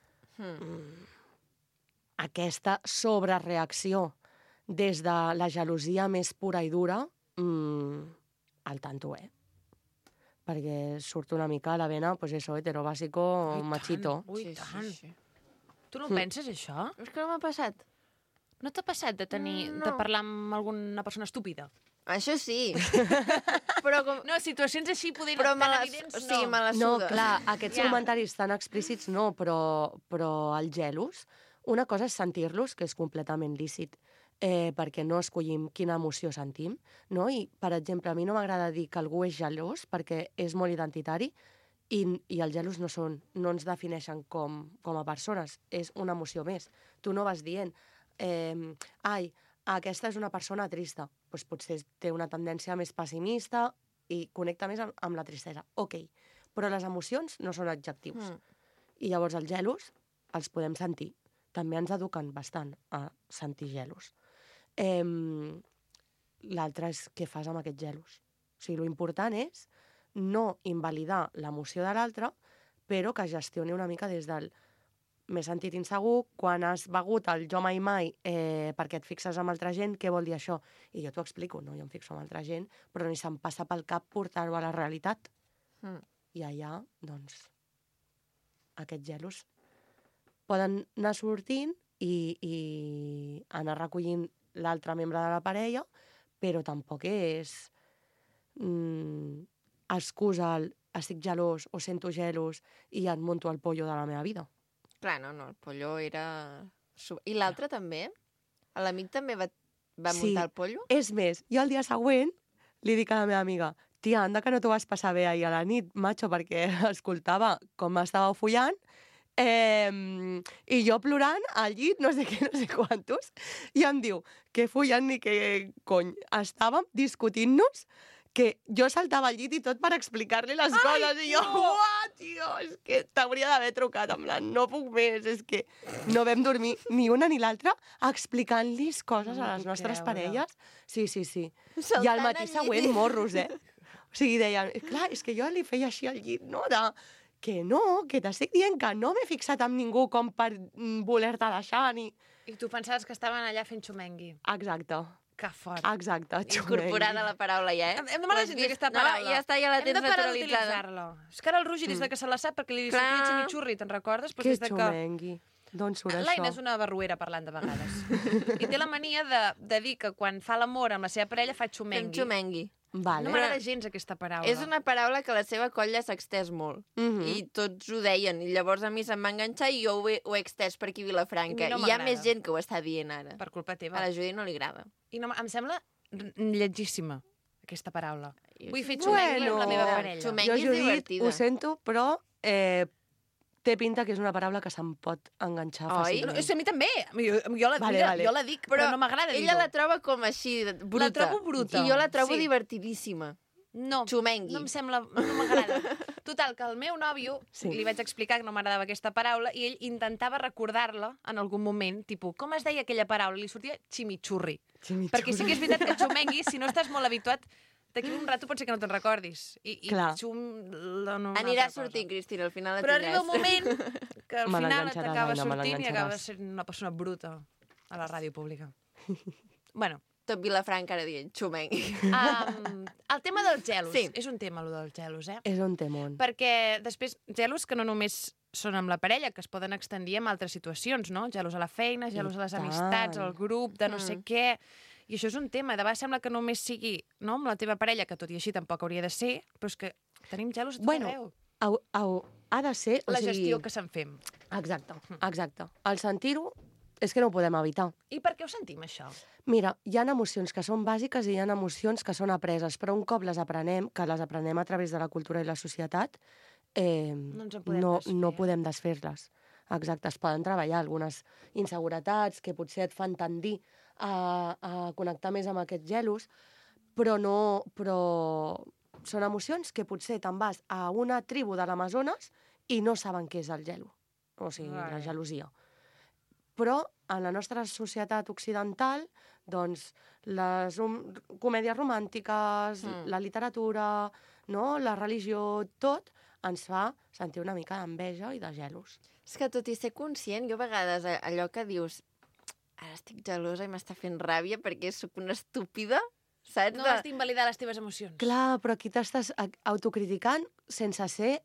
aquesta sobrereacció des de la gelosia més pura i dura, al tanto, Perquè surt una mica a la vena, pues eso, hetero básico, Ui, tant, machito. Ui, tant. Tu no penses, això? És que no m'ha passat. No t'ha passat de de parlar amb alguna persona estúpida? Això sí. Però com... No, situacions així poder Però tan evidents, o sigui, me la No, suda. clar, aquests Ja. comentaris tan explícits no, però el gelos, una cosa és sentir-los, que és completament lícit, perquè no escollim quina emoció sentim, no? I, per exemple, a mi no m'agrada dir que algú és gelós perquè és molt identitari i els gelos no ens defineixen com a persones, és una emoció més. Tu no vas dient, ai, aquesta és una persona trista, doncs potser té una tendència més pessimista i connecta més amb la tristesa. Ok, però les emocions no són adjectius. I llavors els gelos els podem sentir. També ens eduquen bastant a sentir gelos. L'altre és què fas amb aquests gelos. O sigui, l'important és no invalidar l'emoció de l'altre, però que gestioni una mica des del m'he sentit insegur, quan has begut el jo mai mai perquè et fixes amb altra gent, què vol dir això? I jo t'ho explico, no? Jo em fixo amb altra gent, però ni se'm passa pel cap portar-ho a la realitat. I allà, doncs, aquests gelos poden anar sortint i anar recollint l'altre membre de la parella, però tampoc és excusa el estic gelós o sento gelos i et munto el pollo de la meva vida. Clar, no, el pollo era... I l'altre també? L'amic també va Sí. muntar el pollo? És més, jo el dia següent li dic a la meva amiga, tia, anda que no t'ho vas passar bé ahir a la nit, macho, perquè escoltava com estàveu follant, i jo plorant al llit, no sé què, no sé quantos, i em diu, que follant ni que cony. Estàvem discutint-nos que jo saltava al llit i tot per explicar-li les coses, i jo, uah, tio, és que t'hauria d'haver trucat, en plan, no puc més, és que no vam dormir ni una ni l'altra explicant-los coses a les nostres parelles. Sí. I al matí següent, morros, O sigui, deien, clar, és que jo li feia així al llit, no? Que t'estic dient que no m'he fixat amb ningú com per voler-te deixar, ni... I tu pensaves que estaven allà fent xumengui. Exacte. Que fort. Exacte. Incorporada la paraula ja, Hem de demanar aquesta paraula. No, ja està, ja la tens Hem de parar naturalitzada. d'utilitzar-la. És que ara el Roger, des de que se la sap, perquè li Clar. sortia chimichurri, te'n recordes? Pues Que des de xumengui. D'on surt L'Aina això? és una barruera parlant de vegades. I té la mania de dir que quan fa l'amor amb la seva parella fa Fem xumengui. xumengui. Vale. No m'agrada gens aquesta paraula. És una paraula que la seva colla s'ha extès molt. I tots ho deien. I llavors a mi se'm va enganxar i jo ho he extès per aquí a Vilafranca. A mi no I hi ha m'agrada. més gent que ho està dient ara. Per culpa teva. A la Judy no li agrada. I no, em sembla lletgíssima, aquesta paraula. Vull fer Bueno. xumengui amb la meva parella. Xumengui Jo, és Judit, divertida. ho sento, però té pinta que és una paraula que se'm pot enganxar Oi? fàcilment. No, és que a mi també. Vale. Jo la dic, però no m'agrada dir-ho. Ella la troba com així, bruta. La trobo bruta. I jo la trobo Sí. divertidíssima. No, Xumengui. no em sembla... No m'agrada. Total, que el meu nòvio, Sí. li vaig explicar que no m'agradava aquesta paraula i ell intentava recordar-la en algun moment, tipus, com es deia aquella paraula? Li sortia chimichurri. Perquè sí que és veritat que xumengui, si no estàs molt habituat, d'aquí un rato pot ser que no te'n recordis. I Clar. no, Anirà sortint, Cristina, al final la Però tindràs. arriba un moment que al Me final l'enganxaràs, t'acaba Aina, me sortint i l'enganxaràs. acabes sent una persona bruta a la ràdio pública. Bueno, tot Vilafranca ara dient xumeng. El tema dels gelos. Sí. És un tema, el dels gelos, És un temón. Perquè després, gelos que no només són amb la parella, que es poden extendir en altres situacions, no? Gelos a la feina, gelos a les tant. amistats, al grup, de no sé què... I això és un tema. De vegades sembla que només sigui no, amb la teva parella, que tot i així tampoc hauria de ser, però és que tenim gelos a tot arreu. Ha de ser... La gestió que se'n fem. Exacte, exacte. El sentir-ho és que no ho podem evitar. I per què ho sentim, això? Mira, hi ha emocions que són bàsiques i hi ha emocions que són apreses, però un cop les aprenem, que les aprenem a través de la cultura i la societat, ens en podem desfer. no podem desfer-les. Exacte, es poden treballar algunes inseguretats que potser et fan tendir a connectar més amb aquests gelos, però són emocions que potser te'n vas a una tribu de l'Amazones i no saben què és el gelo, o sigui, la gelosia. Però en la nostra societat occidental, doncs, les comèdies romàntiques, la literatura, no? La religió, tot ens fa sentir una mica d'enveja i de gelos. És que tot i ser conscient, jo a vegades allò que dius ara estic gelosa i m'està fent ràbia perquè sóc una estúpida, saps? No has d'invalidar les teves emocions. Clar, però aquí t'estàs autocriticant sense ser...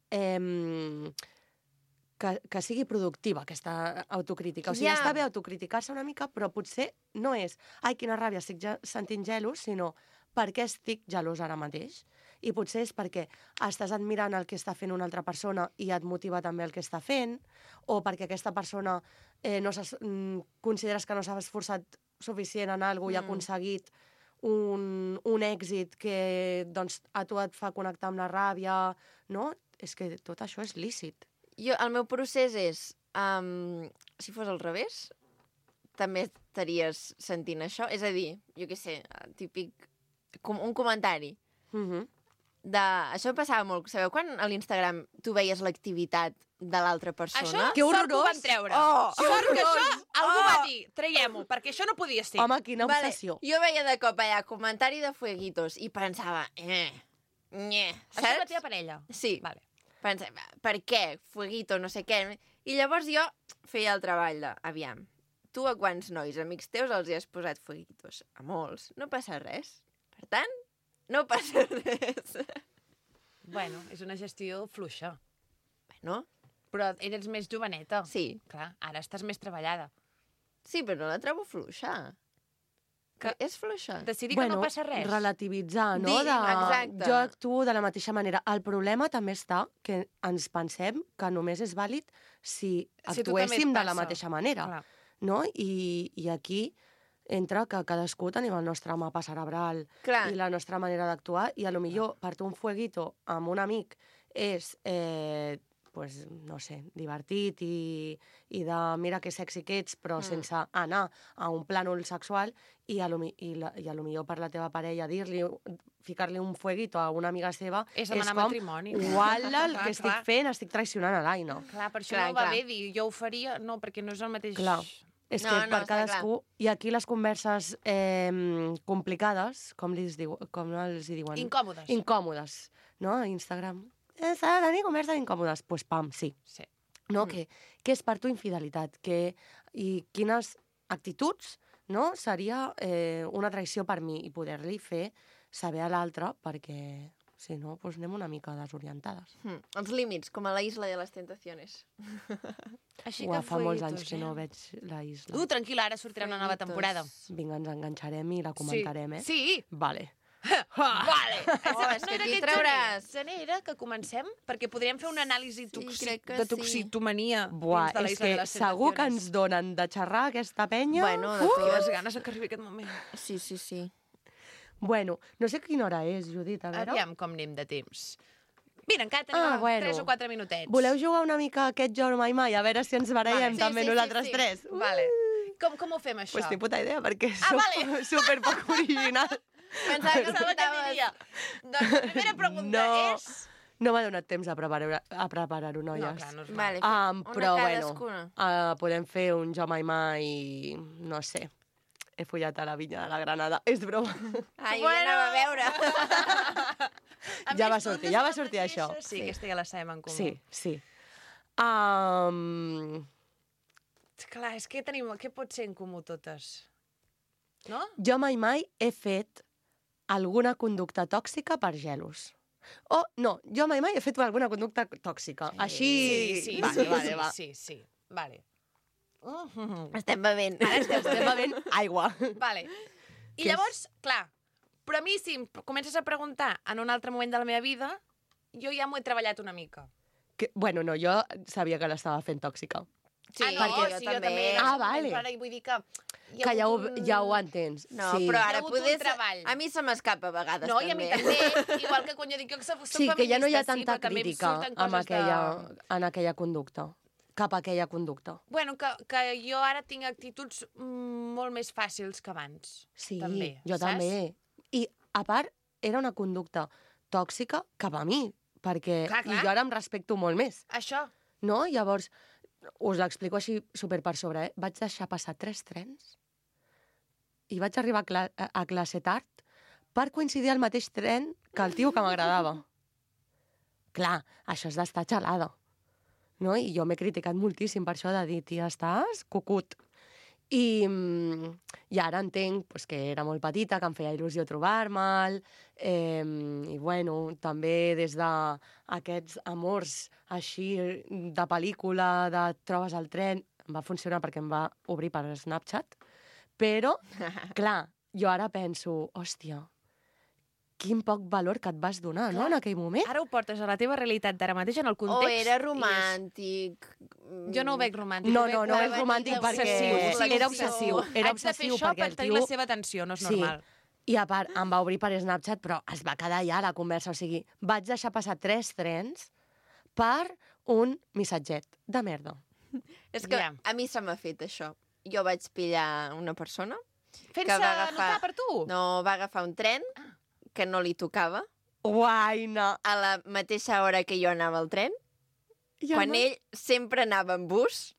que sigui productiva, aquesta autocrítica. O sigui, està bé autocriticar-se una mica, però potser no és ai, quina ràbia, estic sentint gelos, sinó per què estic gelós ara mateix? I potser és perquè estàs admirant el que està fent una altra persona i et motiva també el que està fent, o perquè aquesta persona consideres que no s'ha esforçat suficient en alguna cosa i ha aconseguit un èxit que doncs, a tu et fa connectar amb la ràbia, no? És que tot això és lícit. El meu procés és, si fos al revés, també estaries sentint això? És a dir, jo què sé, típic, un comentari. Això passava molt. Sabeu quan a l'Instagram tu veies l'activitat de l'altra persona? Això Que sort que ho horrorós. van treure. Oh, Sort que això algú va dir, traiem-ho, perquè això no podia ser. Home, quina obsessió. Jo veia de cop allà comentari de fueguitos i pensava, Això és la teva parella? Sí. Vale. Pensava, per què? Fueguito, no sé què. I llavors jo feia el treball de, aviam, tu a quants nois, amics teus, els hi has posat fueguitos? A molts. No passa res. Per tant, no passa res. Bueno, és una gestió fluixa. Bueno, Però eres més joveneta. sí. Clar, ara estàs més treballada. Sí, però no la trobo fluixa. Que és fluixa. Decidir que no passa res. Relativitzar, no? Dir, exacte. Jo actuo de la mateixa manera. El problema també està que ens pensem que només és vàlid si Si tu actuéssim també et de la passa. mateixa manera. Clar. No? I aquí entra que cadascú tenim el nostre mapa cerebral Clar. i la nostra manera d'actuar, i a lo millor per tu un fueguito amb un amic és, pues, no sé, divertit i de mira que sexy que ets, però sense anar a un plànol sexual, i a lo millor per la teva parella ficar-li un fueguito a una amiga seva És demanar com, matrimoni. uala, el Clar, que estic clar. fent, estic traicionant a l'Aina. Clar, per això Clar, no va clar. bé dir jo ho faria, no, perquè no és el mateix... Clar. És No, que no, per està cadascú... I aquí les converses complicades, com els hi diuen? Incòmodes. Incòmodes, no? A Instagram. S'ha de tenir converses incòmodes. Doncs pues, pam, sí. Sí. No? Què és per tu infidelitat? I quines actituds, no? Seria una traïció per mi, i poder-li fer saber a l'altre, perquè si no, doncs anem una mica desorientades. Els límits, com a la isla de les tentaciones. Així Uah, que fa molts fueguitos, anys que no veig la isla. Tranquil·la, ara sortirà una nova temporada. Vinga, ens enganxarem i la comentarem, eh? Sí. Vale. Vale. Oh, és que era aquí aquest trauràs. gener era que comencem? Perquè podríem fer una anàlisi crec que de sí. toxitomania Buah, dins de la és Isla de que les segur que Tentaciones. ens donen de xerrar aquesta penya. Bueno, de Les tot. ganes que arribi aquest moment. Sí, sí, sí. Bueno, no sé quina hora és, Judit, a veure. Aviam com anem de temps. Mira, encara tenim bueno. 3 o 4 minutets. Voleu jugar una mica a aquest Jo mai mai? A veure si ens barallem Vale. també Sí, sí, nosaltres sí. tres. Vale. Com ho fem, això? Pues ni puta idea, perquè vale. super poc original. Pensava que Pensava que estaves... diria. Doncs la primera pregunta No. és... No m'ha donat temps a preparar-ho, noies. No, clar, no és mal. Vale, Però, una bueno, cadascuna. podem fer un Jo mai mai, no sé. He follat a la vinya de la Granada. És broma. Ai, bueno. Ja anava a veure. A Ja més, va sortir, totes ja va les sortir mateixes. això. Sí, aquesta ja la sabem en comú. Sí, sí. Clar, és que tenim... Què pot ser en comú totes? no? Jo mai he fet alguna conducta tòxica per gelos. No, jo mai he fet alguna conducta tòxica. Així... Sí. Vale. Estem bevent. Estem bevent aigua. Vale. I llavors, clar, però a mi si em comences a preguntar en un altre moment de la meva vida, jo ja m'ho he treballat una mica. Bueno, no, jo sabia que l'estava fent tòxica. Sí, no, perquè sí, jo també. Vale. Però vull dir que... Que ja ho entens. No, sí. però Hi ha ara hagut un poder... treball. A mi se m'escapa a vegades, No, també. i a mi també. Igual que quan jo dic que soc Sí, que ja no hi ha feminista, tanta però també em crítica surten amb coses en aquella conducta. Cap a aquella conducta. Bueno, que jo ara tinc actituds molt més fàcils que abans. Sí, també, jo saps? també. I, a part, era una conducta tòxica cap a mi, perquè Clar. i jo ara em respecto molt més. Això. No? Llavors, us l'explico així super per sobre. Vaig deixar passar 3 trens i vaig arribar a classe tard per coincidir al mateix tren que el tio que m'agradava. Clar, això és d'estar gelada. No? I jo m'he criticat moltíssim per això de dir, tia, estàs cucut. I ara entenc pues, que era molt petita, que em feia il·lusió trobar-me'l, i bueno, també des d'aquests amors així de pel·lícula, de trobes al tren, em va funcionar perquè em va obrir per Snapchat, però, clar, jo ara penso, hòstia, quin poc valor que et vas donar, no?, en aquell moment. Ara ho portes a la teva realitat d'ara mateix, en el context. O era romàntic. Jo no ho veig romàntic. No, ho veig no és romàntic perquè era obsessiu. Era Haig de fer obsessiu això perquè per el tenir tio... la seva atenció, no és Sí. normal. I a part, em va obrir per Snapchat, però es va quedar allà la conversa. O sigui, vaig deixar passar 3 trens per un missatget de merda. És que Ja. a mi se m'ha fet això. Jo vaig pillar una persona Fent-se que va agafar... notar per tu? No, va agafar un tren que no li tocava Guaina! a la mateixa hora que jo anava al tren, quan ell sempre anava en bus,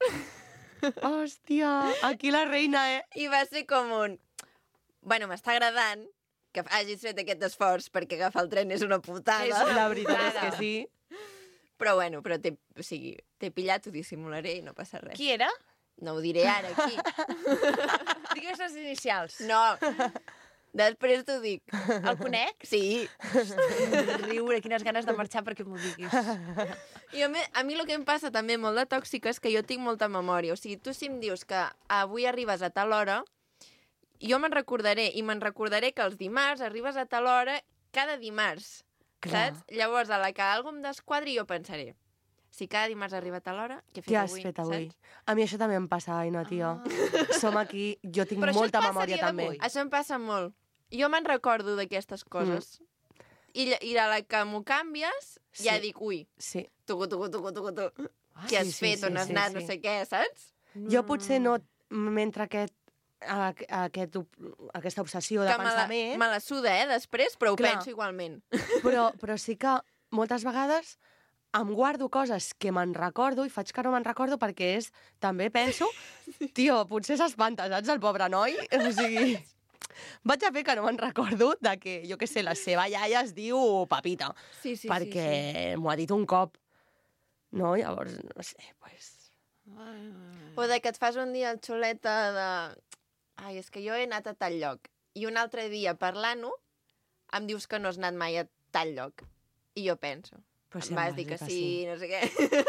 Hòstia, aquí la reina, i va ser com un... Bueno, m'està agradant que hagis fet aquest esforç perquè agafar el tren és una putada. La veritat és que sí. Però bueno, t'he pillat, ho dissimularé i no passa res. Qui era? No ho diré ara, aquí. Digues les inicials. No, després t'ho dic. El conec? Sí. Riure, quines ganes de marxar perquè m'ho diguis. I a mi el que em passa també molt de tòxica és que jo tinc molta memòria. O sigui, tu si em dius que avui arribes a tal hora, jo me'n recordaré, i me'n recordaré que els dimarts arribes a tal hora cada dimarts, Clar. saps? Llavors, a la que alguna em desquadri, jo pensaré, si cada dimarts arriba a tal hora, què he fet Què has avui? fet avui? Saps? A mi això també em passa, Aina, tia. Som aquí, jo tinc Però això et molta passa a memòria dia també. d'avui? Això em passa molt. Jo me'n recordo d'aquestes coses. I a la que m'ho canvies, ja Sí. dic, ui, Sí. tu. Ah, Què has sí, fet, sí, on has sí, anat, sí. no sé què, saps? Jo potser no, mentre aquesta obsessió de Que pensament, me la suda, després, però ho Clar. penso igualment. però sí que moltes vegades em guardo coses que me'n recordo i faig que no me'n recordo perquè també penso, tio, potser s'espanta, saps, el pobre noi? O sigui, vaig a fer que no me'n recordo de que, jo què sé, la seva iaia es diu Pepita, Sí, sí, perquè m'ho ha dit un cop. No? Llavors, no sé, pues... O de que et fas un dia el xuleta de... Ai, és que jo he anat a tal lloc. I un altre dia, parlant-ho, em dius que no has anat mai a tal lloc. I jo penso. Però Em vas dir que sí, no sé què.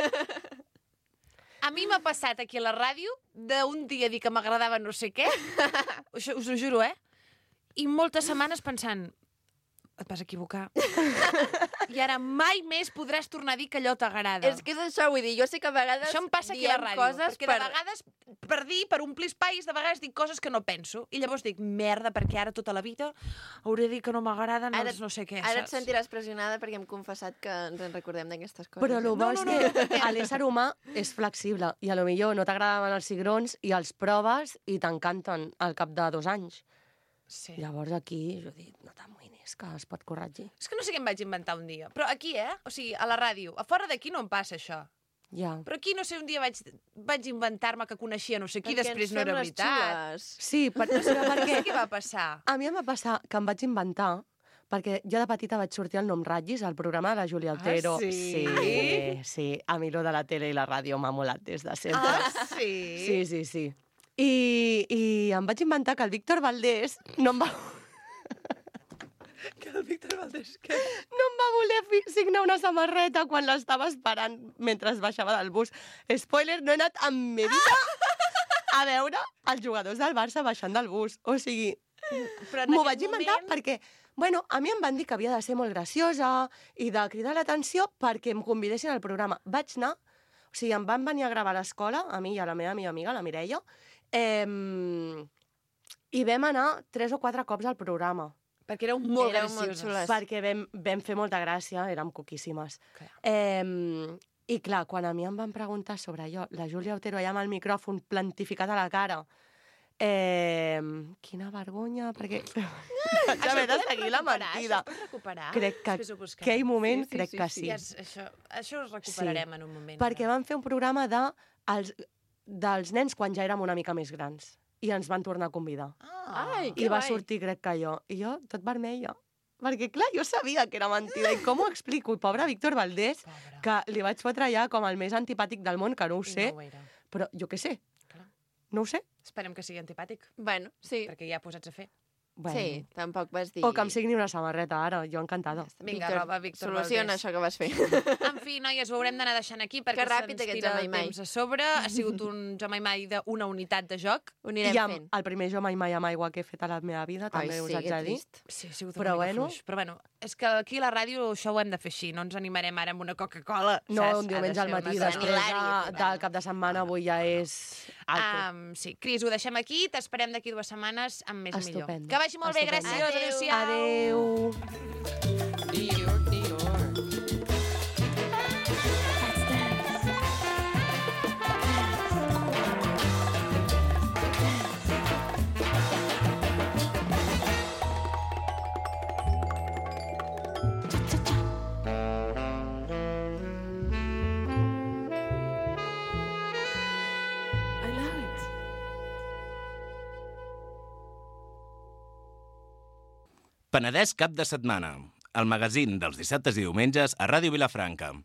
A mi m'ha passat aquí a la ràdio d'un dia dir que m'agradava no sé què, us ho juro, I moltes setmanes pensant, et vas equivocar. I ara mai més podràs tornar a dir que allò t'agrada. És que és això, vull dir, jo sé que a vegades Això em passa aquí a la diem ràdio, coses perquè de vegades, per dir, per omplir espais, de vegades dic coses que no penso, i llavors dic, merda, perquè ara tota la vida hauré de dir que no m'agraden els no sé què, Ara et saps? sentiràs pressionada perquè hem confessat que ens en recordem d'aquestes coses. Però el bo és no. que l'ésser humà és flexible i a lo millor no t'agradaven els cigrons i els proves i t'encanten al cap de 2 anys. Sí. Llavors aquí, jo dic, no t'amoïnis, que es pot corregir. És que no sé què em vaig inventar un dia, però aquí, O sigui, a la ràdio. A fora d'aquí no em passa això. Ja. Però aquí, no sé, un dia vaig inventar-me que coneixia no sé qui, Perquè després ens no era fem les veritat. xules. Sí, però per No què? sé què va passar. A mi em va passar que em vaig inventar, perquè jo de petita vaig sortir al Nom Ratllis, al programa de la Júlia Altero. sí? Sí. A mi lo de la tele i la ràdio m'ha molat des de sempre. Sí? Sí. I em vaig inventar que el Víctor Valdés no em va... Que el Víctor Valdés, què? No em va voler signar una samarreta quan l'estava esperant mentre es baixava del bus. Spoiler, no he anat en mi vida a veure els jugadors del Barça baixant del bus. O sigui, m'ho vaig inventar perquè, bueno, a mi em van dir que havia de ser molt graciosa i de cridar l'atenció perquè em convidessin al programa. Vaig anar, o sigui, em van venir a gravar a l'escola, a mi i a la meva amiga, la Mireia, i vam anar 3 o 4 cops al programa. Perquè éreu molt Éreu molt gracioses. xules. Perquè vam fer molta gràcia, érem coquíssimes. Clar. I clar, quan a mi em van preguntar sobre allò, la Júlia Otero allà amb el micròfon plantificat a la cara, quina vergonya, perquè vaig haver de seguir la mentida. Això es pot recuperar? Crec que Després ho busquem. aquell moment crec que sí. Ja això ho recuperarem en un moment. Perquè vam fer un programa dels nens quan ja érem una mica més grans. I ens van tornar a convidar. Ai, I va sortir, crec que jo. I jo, tot vermella. Perquè, clar, jo sabia que era mentida. I com ho explico? I pobre Víctor Valdés, Pobre. que li vaig fotre allà com el més antipàtic del món, que no ho I sé, no ho era. però jo què sé? Clar. No ho sé. Esperem que sigui antipàtic, Bueno, sí. perquè ja posats a fer. Bueno. Sí, tampoc vas dir... O que em signi una samarreta ara, jo encantada. Vinga, roba, Víctor Soluciona Valdés. això que vas fer. En fi, noies, ho haurem d'anar deixant aquí perquè Que ràpid se'ns aquest tira Jo el mai mai. temps a sobre. Ha sigut un Jo mai mai d'una unitat de joc. Ho anirem I amb fent. el primer jo mai mai amb aigua que he fet a la meva vida, també us haig que de dir. trist. Sí, ha sigut Però una mica bueno. fluix. Però bueno, és que aquí a la ràdio això ho hem de fer així. No ens animarem ara amb una Coca-Cola. No, saps? un Ha de diumenge ser al matí, una cosa- després del cap de setmana, avui ja és... alto. Sí, Cris, ho deixem aquí. T'esperem d'aquí 2 setmanes amb més i millor. Estupendo. Que vagi molt bé, Estupendo. gràcies. Adéu-siau. Adéu. Penedès cap de setmana. El magazín dels dissabtes i diumenges a Ràdio Vilafranca.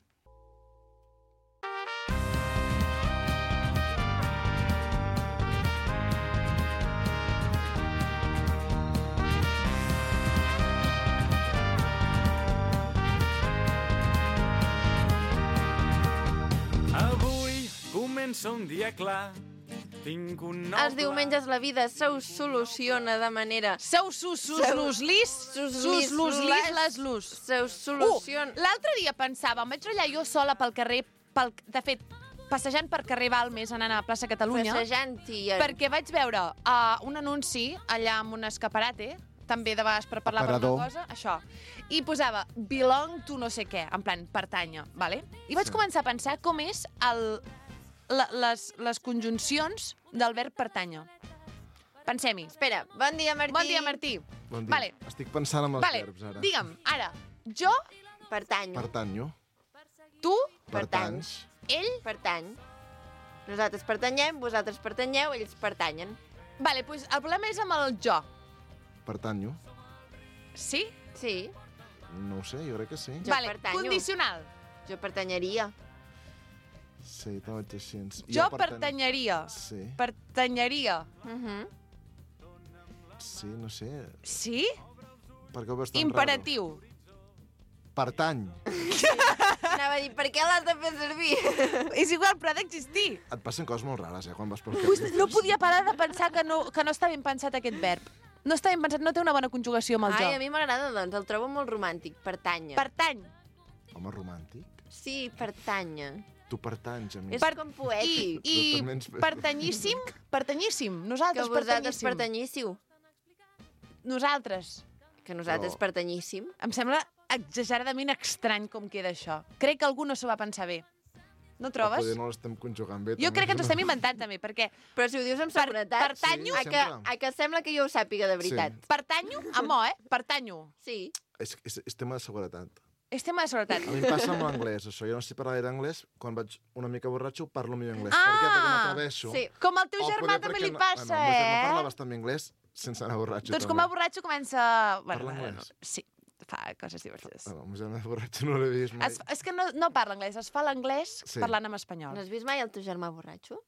Avui comença un dia clar. Tinc un nou Els diumenges la vida se us soluciona de manera... Seu sus-lus-lis, sus-lus-lis, les lus. Se us soluciona... L'altre dia pensava, em vaig ratllar jo sola pel carrer, de fet, passejant per carrer Balmes, anant a la plaça Catalunya, Passejant-hi. perquè vaig veure un anunci allà amb un escaparate, també de vegades per parlar Aparador. per una cosa, això, i posava belong to no sé què, en plan, pertanya, vale? I vaig començar a pensar com és les conjuncions del verb pertanya. Pensem-hi. Espera, bon dia, Martí. Bon dia, Martí. Bon dia. Vale. Estic pensant en els Vale, verbs, ara. digue'm, ara, jo, Pertanyo. Pertanyo. tu, Pertanys. ell, Pertany. Nosaltres pertanyem, vosaltres pertanyeu, ells pertanyen. vale, doncs el problema és amb el jo. Pertanyo. Sí? Sí, No ho sé, jo crec que sí. Jo vale, pertanyo. condicional. jo pertanyeria. Sí, te'n vaig així. Jo pertanyeria. Sí, Pertanyeria. sí, no sé. Sí? Per què ho veus tan Imperatiu. raro? Pertany. Anava a dir, per què l'has de fer servir? És igual, però ha d'existir. Et passen coses molt rares, quan vas pel Pues carrer. no podia parar de pensar que no està ben pensat aquest verb. No està ben pensat, no té una bona conjugació amb el Ai, a jo. mi m'agrada, doncs, el trobo molt romàntic. Pertanya. Pertany. Home, romàntic. Sí, pertanya. Tu pertanys a mi. És com poètic. I Però també ens- pertanyíssim, pertanyíssim. Que Nosaltres vosaltres pertanyíssim. pertanyíssiu. Nosaltres. Que nosaltres Però- pertanyíssim. Em sembla exageradament estrany com queda això. Crec que algú no s'ho va pensar bé. No trobes? Poder no l'estem conjugant bé. Jo també. crec que ens ho estem inventant també, perquè Però si ho dius amb seguretat... pertanyo Sí, a, que, sempre. a que sembla que jo ho sàpiga de veritat. pertanyo, amb o, pertanyo. Sí. És tema de seguretat. És tema de seguretat. A mi em passa amb l'anglès, això. Jo no sé parlar gaire anglès. Quan vaig una mica borratxo, parlo millor anglès. Ah! Per què? Perquè m'atreveixo. Sí. Com al teu O germà poder també perquè li no- passa, bueno, el meu germà parla eh? bastant anglès sense anar borratxo. Doncs com també. a borratxo comença... Parla anglès? Sí, fa coses divertides. Bueno, el meu germà borratxo no l'he vist mai. És que no parla anglès, es fa l'anglès Sí. parlant en espanyol. No has vist mai el teu germà borratxo?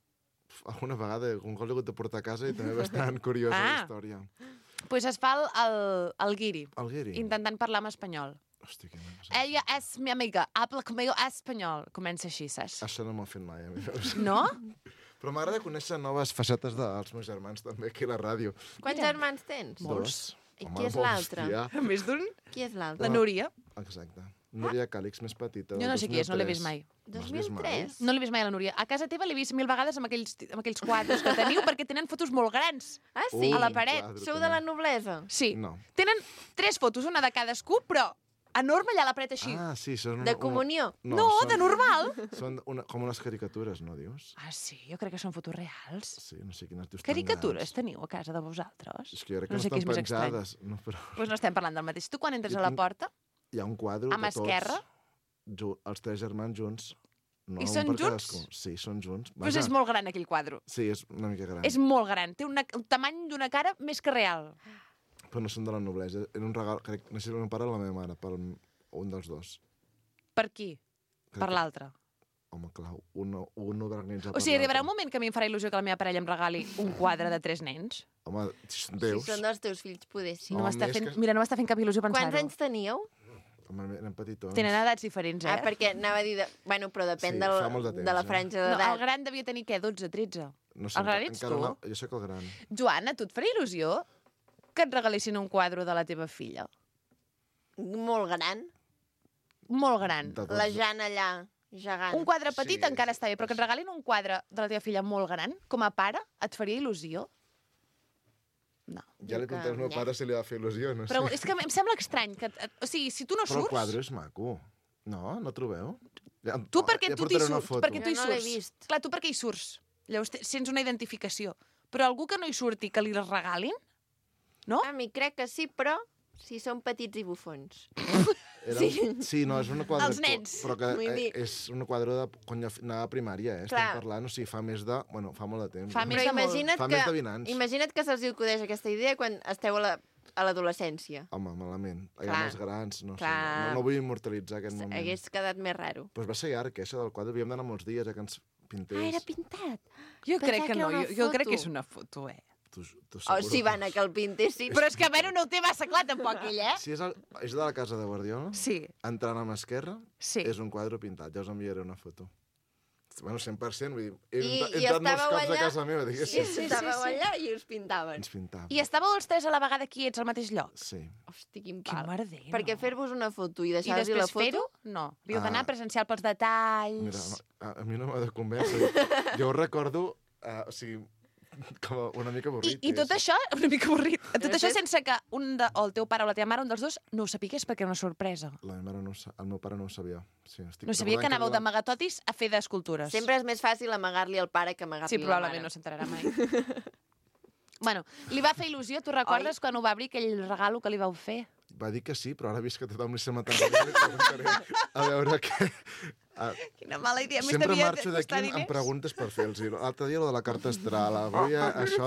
alguna vegada, un cop l'he hagut de portar a casa i també bastant curiosa la història. Pues es fa el guiri, El guiri? intentant parlar en espanyol. Hòstia, que no sé. Ella és mi amiga, habla conmigo espanyol. Comença així, saps? Això no m'ho fet mai, a mi. veus? No? Però m'agrada conèixer noves facetes dels meus germans també aquí a la ràdio. Quants germans tens? Dos. I Home, qui és molts, l'altre? tia. Més d'un? Qui és l'altre? La Núria. Exacte. Núria Càlix, més petita. Jo no sé qui és, no l'he vist mai. No l'has vist mai? 2003? No l'he vist mai a la Núria. A casa teva l'he vist 1000 vegades amb aquells quadres que teniu perquè tenen fotos molt grans. Ah, sí? A la paret. quadre Sou de tenia. la noblesa? Sí. No. Tenen 3 fotos, una de cadascú, però enorme allà a la paret així. Ah, sí, són... De comunió? No, de normal. Són com unes caricatures, no dius? Ah, sí? Jo crec que són fotos reals. Sí, no sé quines dius. Caricatures teniu a casa de vosaltres? És que jo crec que No no, sé qui és estan més estrany. penjades. No, però Doncs no estem parlant del mateix. Tu quan entres Jo a la tinc- porta, hi ha un quadre Amb de tots. esquerra? Els 3 germans junts. No, I un són per junts? cadascú. Sí, són junts. doncs és molt gran aquell quadre. Sí, és una mica gran. És molt gran. Té un tamany d'una cara més que real. Però no són de la noblesa. Era un regal, crec, no sé si el meu pare o la meva mare, per un dels dos. Per qui? Crec Per que- l'altre. Home, clar, un organitzat O sigui, arribarà un moment que a mi em farà il·lusió que la meva parella em regali un quadre de 3 nens. Home, Si Déus. són dels teus fills, poder sí. No Home, m'està és fent, que- Mira, no m'està fent cap il·lusió Quants pensar-ho. anys teníeu? Home, eren petitons. Tenen edats diferents, Ah, eh? perquè anava a dir... Bueno, però depèn Sí, del, fa molt de temps, de la eh? franja No, d'edat. el gran devia tenir, què, 12, 13? No sé, El gran ets encara tu? No, jo sóc el gran. Joana, tu et faria il·lusió que et regalessin un quadre de la teva filla? Molt gran. Molt gran. De tots. La Jana allà, gegant. Un quadre petit Sí. encara està bé, però que et regalin un quadre de la teva filla molt gran, com a pare, et faria il·lusió? No. Ja li pregunté al meu pare si li va fer il·lusió, no sé. Però és que em sembla estrany que... O sigui, si tu no Però el surts... quadre és maco. No, no trobeu? Ja, Tu perquè ja tu t'hi portaré una surts, foto. perquè tu hi Jo no l'he surts. vist. Clar, tu perquè hi surts. Llavors sents una identificació. Però algú que no hi surti, que li les regalin? No? A mi crec que sí, però si són petits i bufons. Sí, no, és una quadre... Els nens. Però que Vull dir- és una quadre de quan jo anava a primària, eh? Clar. Estem parlant, o sigui, fa més de... Bueno, fa molt de temps. Fa eh? més Però de molt. imagina't Fa que, més de 20 anys. imagina't que se'ls acudeix aquesta idea quan esteu a l'adolescència. Home, malament. Allà Clar. més grans, no sé. Clar. No vull immortalitzar aquest moment. Hagués quedat més raro. Però es va ser llarg, això del quadre. Havíem d'anar molts dies a que ens pintés. Ah, era pintat. Jo Pensava crec que que no, era una jo crec foto. que és una foto, eh? Tu O seguro. si van a que el pintessin. Però és que, a veure, no ho té massa clar, tampoc, ell, eh? Si és de la casa de Guardiola, Sí, entrant a mà esquerra, sí. és un quadre pintat. Ja us enviaré una foto. Bueno, 100%, vull dir, he I entrat molts estàveu cops a allà? casa meva, Sí, diguéssim. sí, estàveu allà i us pintaven. Ens pintava. I estàveu els tres a la vegada quiets al mateix lloc? Sí. Hosti, quin Que pal. merder, Perquè no? fer-vos una foto i I deixar-los la després foto... fer-ho? No. Havíeu d'anar Ah. presencial pels detalls... Mira, a mi no m'ha de convèncer. Jo ho recordo, o sigui, com una mica avorrit. I tot això, una mica avorrit, tot Però això és- sense que o el teu pare o la teva mare, un dels dos, no ho sapigués perquè era una sorpresa. La meva mare no, el meu pare no ho sabia. Sí, estic No sabia que recordant anàveu d'amagatotis a fer d'escultures. Sempre és més fàcil amagar-li al pare que amagar-li Sí, a la probablement mare. no s'enterarà mai. Bueno, li va fer il·lusió, tu recordes quan ho va obrir, aquell regalo que li vau fer? Va dir que sí, però ara vist que tothom li sembla tan bé, li preguntaré a veure què... Quina mala idea, més Sempre devia marxo costar d'aquí amb diners. preguntes per fer-los. L'altre dia, lo de la carta astral, avui això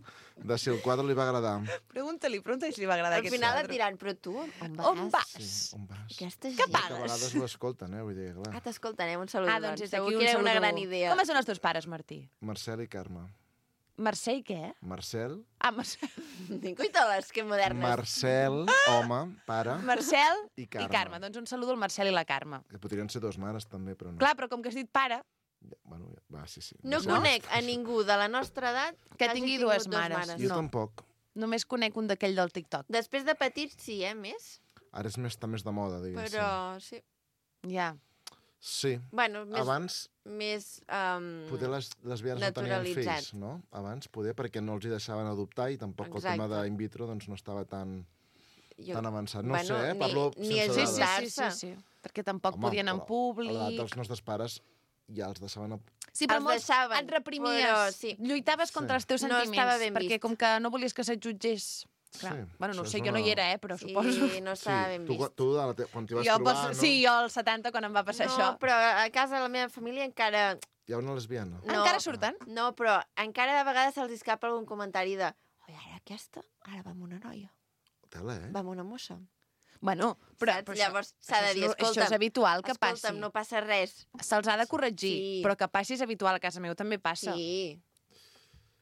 de si el quadre li va agradar. Pregunta-li si li va agradar Al aquest final et quadre. diran, però tu, on vas? On vas? Sí, on vas? Aquesta Que gent. Que a pagues? vegades ho escolten, vull dir, clar. Ah, t'escoltarem, un salut. Ah, doncs des Segur d'aquí que un era saludo. una gran idea. Com es diuen els teus pares, Martí? Marcel i Carme. Mercè i què? Marcel, Ah, Mercè. Cuita-les, que modernes. Marcel, home, pare, Marcel I i Carme. Carme. Doncs un saludo al Marcel i la Carme. que podrien ser dues mares també, però no. Clar, però com que has dit pare, Ja, bueno, ja, va, sí, sí. No Ja sé. conec a ningú de la nostra edat Que hagi tingui tingut dues mares. Jo no. tampoc. només conec un d'aquell del TikTok. Després de petits, sí, més. Ara està més de moda, diguéssim. Però, sí. Ja. Sí. Bueno, més... Abans, més poder les lesbianes no tenien naturalitzat. fills, no? Abans, poder, perquè no els hi deixaven adoptar i tampoc el tema Exacte. d'in vitro doncs, no estava tan Jo... avançat. No Bueno, sé, ni- parlo ni sense Sí, és sí, dades. sí, sí, sí. Perquè tampoc Home, podien en però públic. A l'edat dels nostres pares ja els deixaven... Sí, però Els molts deixaven, et reprimies. però sí. Lluitaves contra els teus No sentiments. estava ben perquè vist. com que no volies que se't jutgés. Clar. Sí, Bueno, no ho això sé, és jo no hi una- era, però Sí, suposo. no estava ben tu, vist. tu quan t'hi vas Jo, trobar, no? Sí, jo als 70, quan em va passar No, això. però a casa de la meva família encara... Hi ha una lesbiana. No, Encara surten? No, però encara de vegades se'ls escapa algun comentari de oi, ara aquesta, ara va amb una noia, Tela, eh? va amb una mossa. Bueno, però, Saps? però Llavors s'ha de dir, escolta'm, això és habitual que passi. Escolta'm, no passa res. Se'ls ha de corregir, Sí. però que passi és habitual. A casa meu també passa. Sí.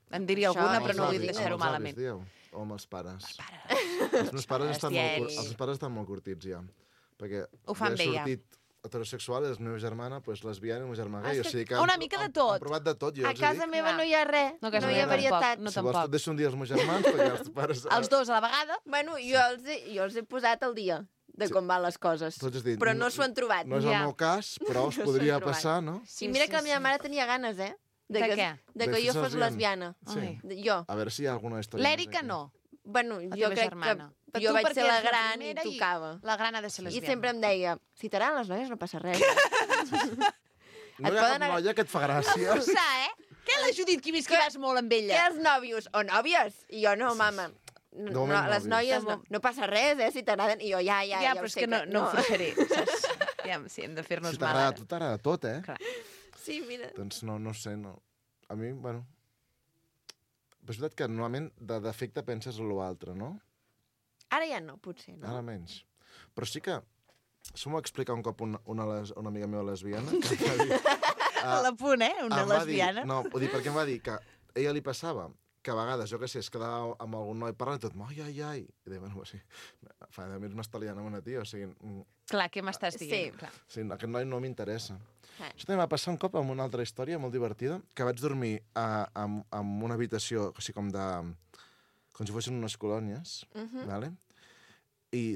Em diria Això alguna, és però no vull obvi. deixar-ho Amb els malament. avis, dieu? O amb els pares? Pares. Els meus pares estan molt, tiets. els meus pares estan molt curtits, ja. Perquè Ho fan jo he bé, ja. sortit heterosexual i la meva germana, pues, lesbiana i la meva germana gai. O sigui que Una mica de tot. Han provat de tot, jo A els casa dic. meva no hi ha res, No, a casa no hi ha meva tampoc, varietats. no Si vols, tampoc. et deixo un dia els meus germans, perquè els pares... Els dos a la vegada? Bueno, jo els he posat al dia de com van les coses, Tu has dit, però no s'ho han trobat. No és el Ja. meu cas, però us No podria s'ho han trobat. passar, no? I mira que la meva mare tenia ganes, De que, què? De De que jo fer-se fos lesbiana. Sí. Ai. Jo. A veure si hi ha alguna història. L'Èrica no. Bueno, La jo teva crec germana. que Però jo tu vaig perquè ser la eres la gran i primera i- tocava. La gran ha de ser I lesbiana. sempre em deia, si t'agraden les noies no passa res. No Et hi ha poden cap noia que et fa gràcia. Què la Judit, que vas molt amb Què ella? els nòvios o nòvies? I jo no, mama. De No, moment les nòvios. noies no passa res, si t'agraden. I jo ja Ja, però ho és sé que no ho forçaré, saps? Ja, sí, hem de fer-nos Si mal t'agrada, ara. tu t'agrada tot, eh? Clar. Sí, mira. Doncs no sé, no. A mi, bueno... Però és veritat que normalment de defecte penses en l'altre, no? Ara ja no, potser, no? Ara menys. Però sí que... Això m'ho va explicar un cop una amiga meva lesbiana. Que em va dir, A la punt, Una em va lesbiana. Dir, no, ho dic perquè em va dir que a ella li passava que a vegades, jo què sé, es quedava amb algun noi parlant i tot, ai. I deia, bueno, sí, fa 10 minuts m'està liant amb una tia, o sigui, Clar, què m'estàs dient? Sí. Clar. sí, aquest noi no m'interessa. Ah. Això també va passar un cop amb una altra història molt divertida, que vaig dormir en una habitació, o sigui, com si fossin unes colònies, vale? I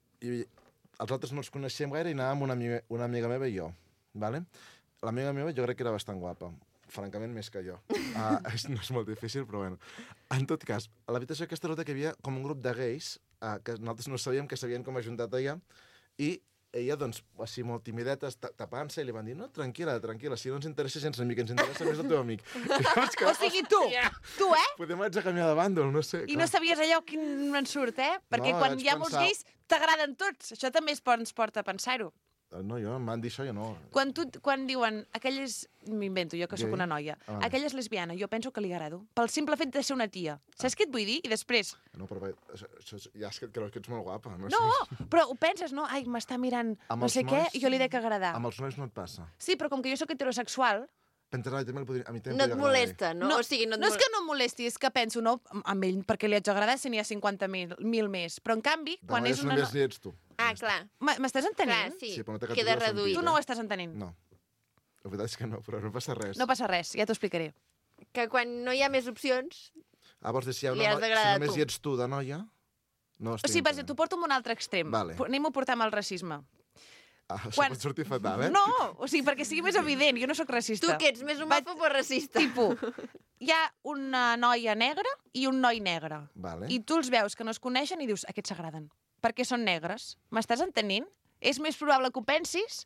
els altres no els coneixíem gaire i anàvem una amiga meva i jo, vale? L'amiga meva jo crec que era bastant guapa, francament més que jo. No és molt difícil, però bueno. En tot cas, a l'habitació aquesta resulta que hi havia com un grup de gais que nosaltres no sabíem que s'havien com ajuntat allà i ella, doncs, així molt timideta, tapant-se, i li van dir, no, tranquil·la, si no ens interessa gens l'amic, ens interessa més el teu amic. O sigui, tu, Podem haig de canviar de bàndol, no sé. I no sabies allò quin ensurt, Perquè No, quan vaig hi ha molts pensar- gais, t'agraden tots. Això també ens porta a pensar-ho. No, em van dir això, jo no. Quan diuen, aquelles... M'invento, jo que sóc Gay? una noia. Ah, vale. Aquella és lesbiana, jo penso que li agrado. Pel simple fet de ser una tia. Saps què et vull dir? I després... No, però ja és que et creus que ets molt guapa. No, No, sé. però ho penses, no? Ai, m'està mirant Amb no els sé què, nois- i jo li dec agradar. Amb els nois no et passa. Sí, però com que jo sóc heterosexual, Pensarà, també a mi també No podria et agradar. molesta, no? O sigui, no és que no em molesti, és que penso, no, amb ell, perquè li haig d'agradar si n'hi ha 50.000 més. Però, en canvi, De quan és vegades una... només hi ets tu. Ah, clar. M'estàs Clar, entenent? sí. Sí, però no té cap Queda tipus de reduït. Tu no ho estàs entenent. No. La veritat és que no, però no passa res. No passa res, ja t'ho explicaré. Que quan no hi ha més opcions... Vols dir, si, hi ha Li una has si d'agradar a només tu. hi ets tu de noia, no O estic sigui, entenent. t'ho porto amb un altre extrem. Vale. Anem-ho a portar amb el racisme. Això quan- pot sortir fatal, eh? No, o sigui, perquè sigui més evident, jo no sóc Tu racista. que ets més homòfob o racista? Tipo, hi ha una noia negra i un noi negre. Vale. I tu els veus que no es coneixen i dius, aquests s'agraden. Perquè són negres. M'estàs entenent? És més probable que ho pensis?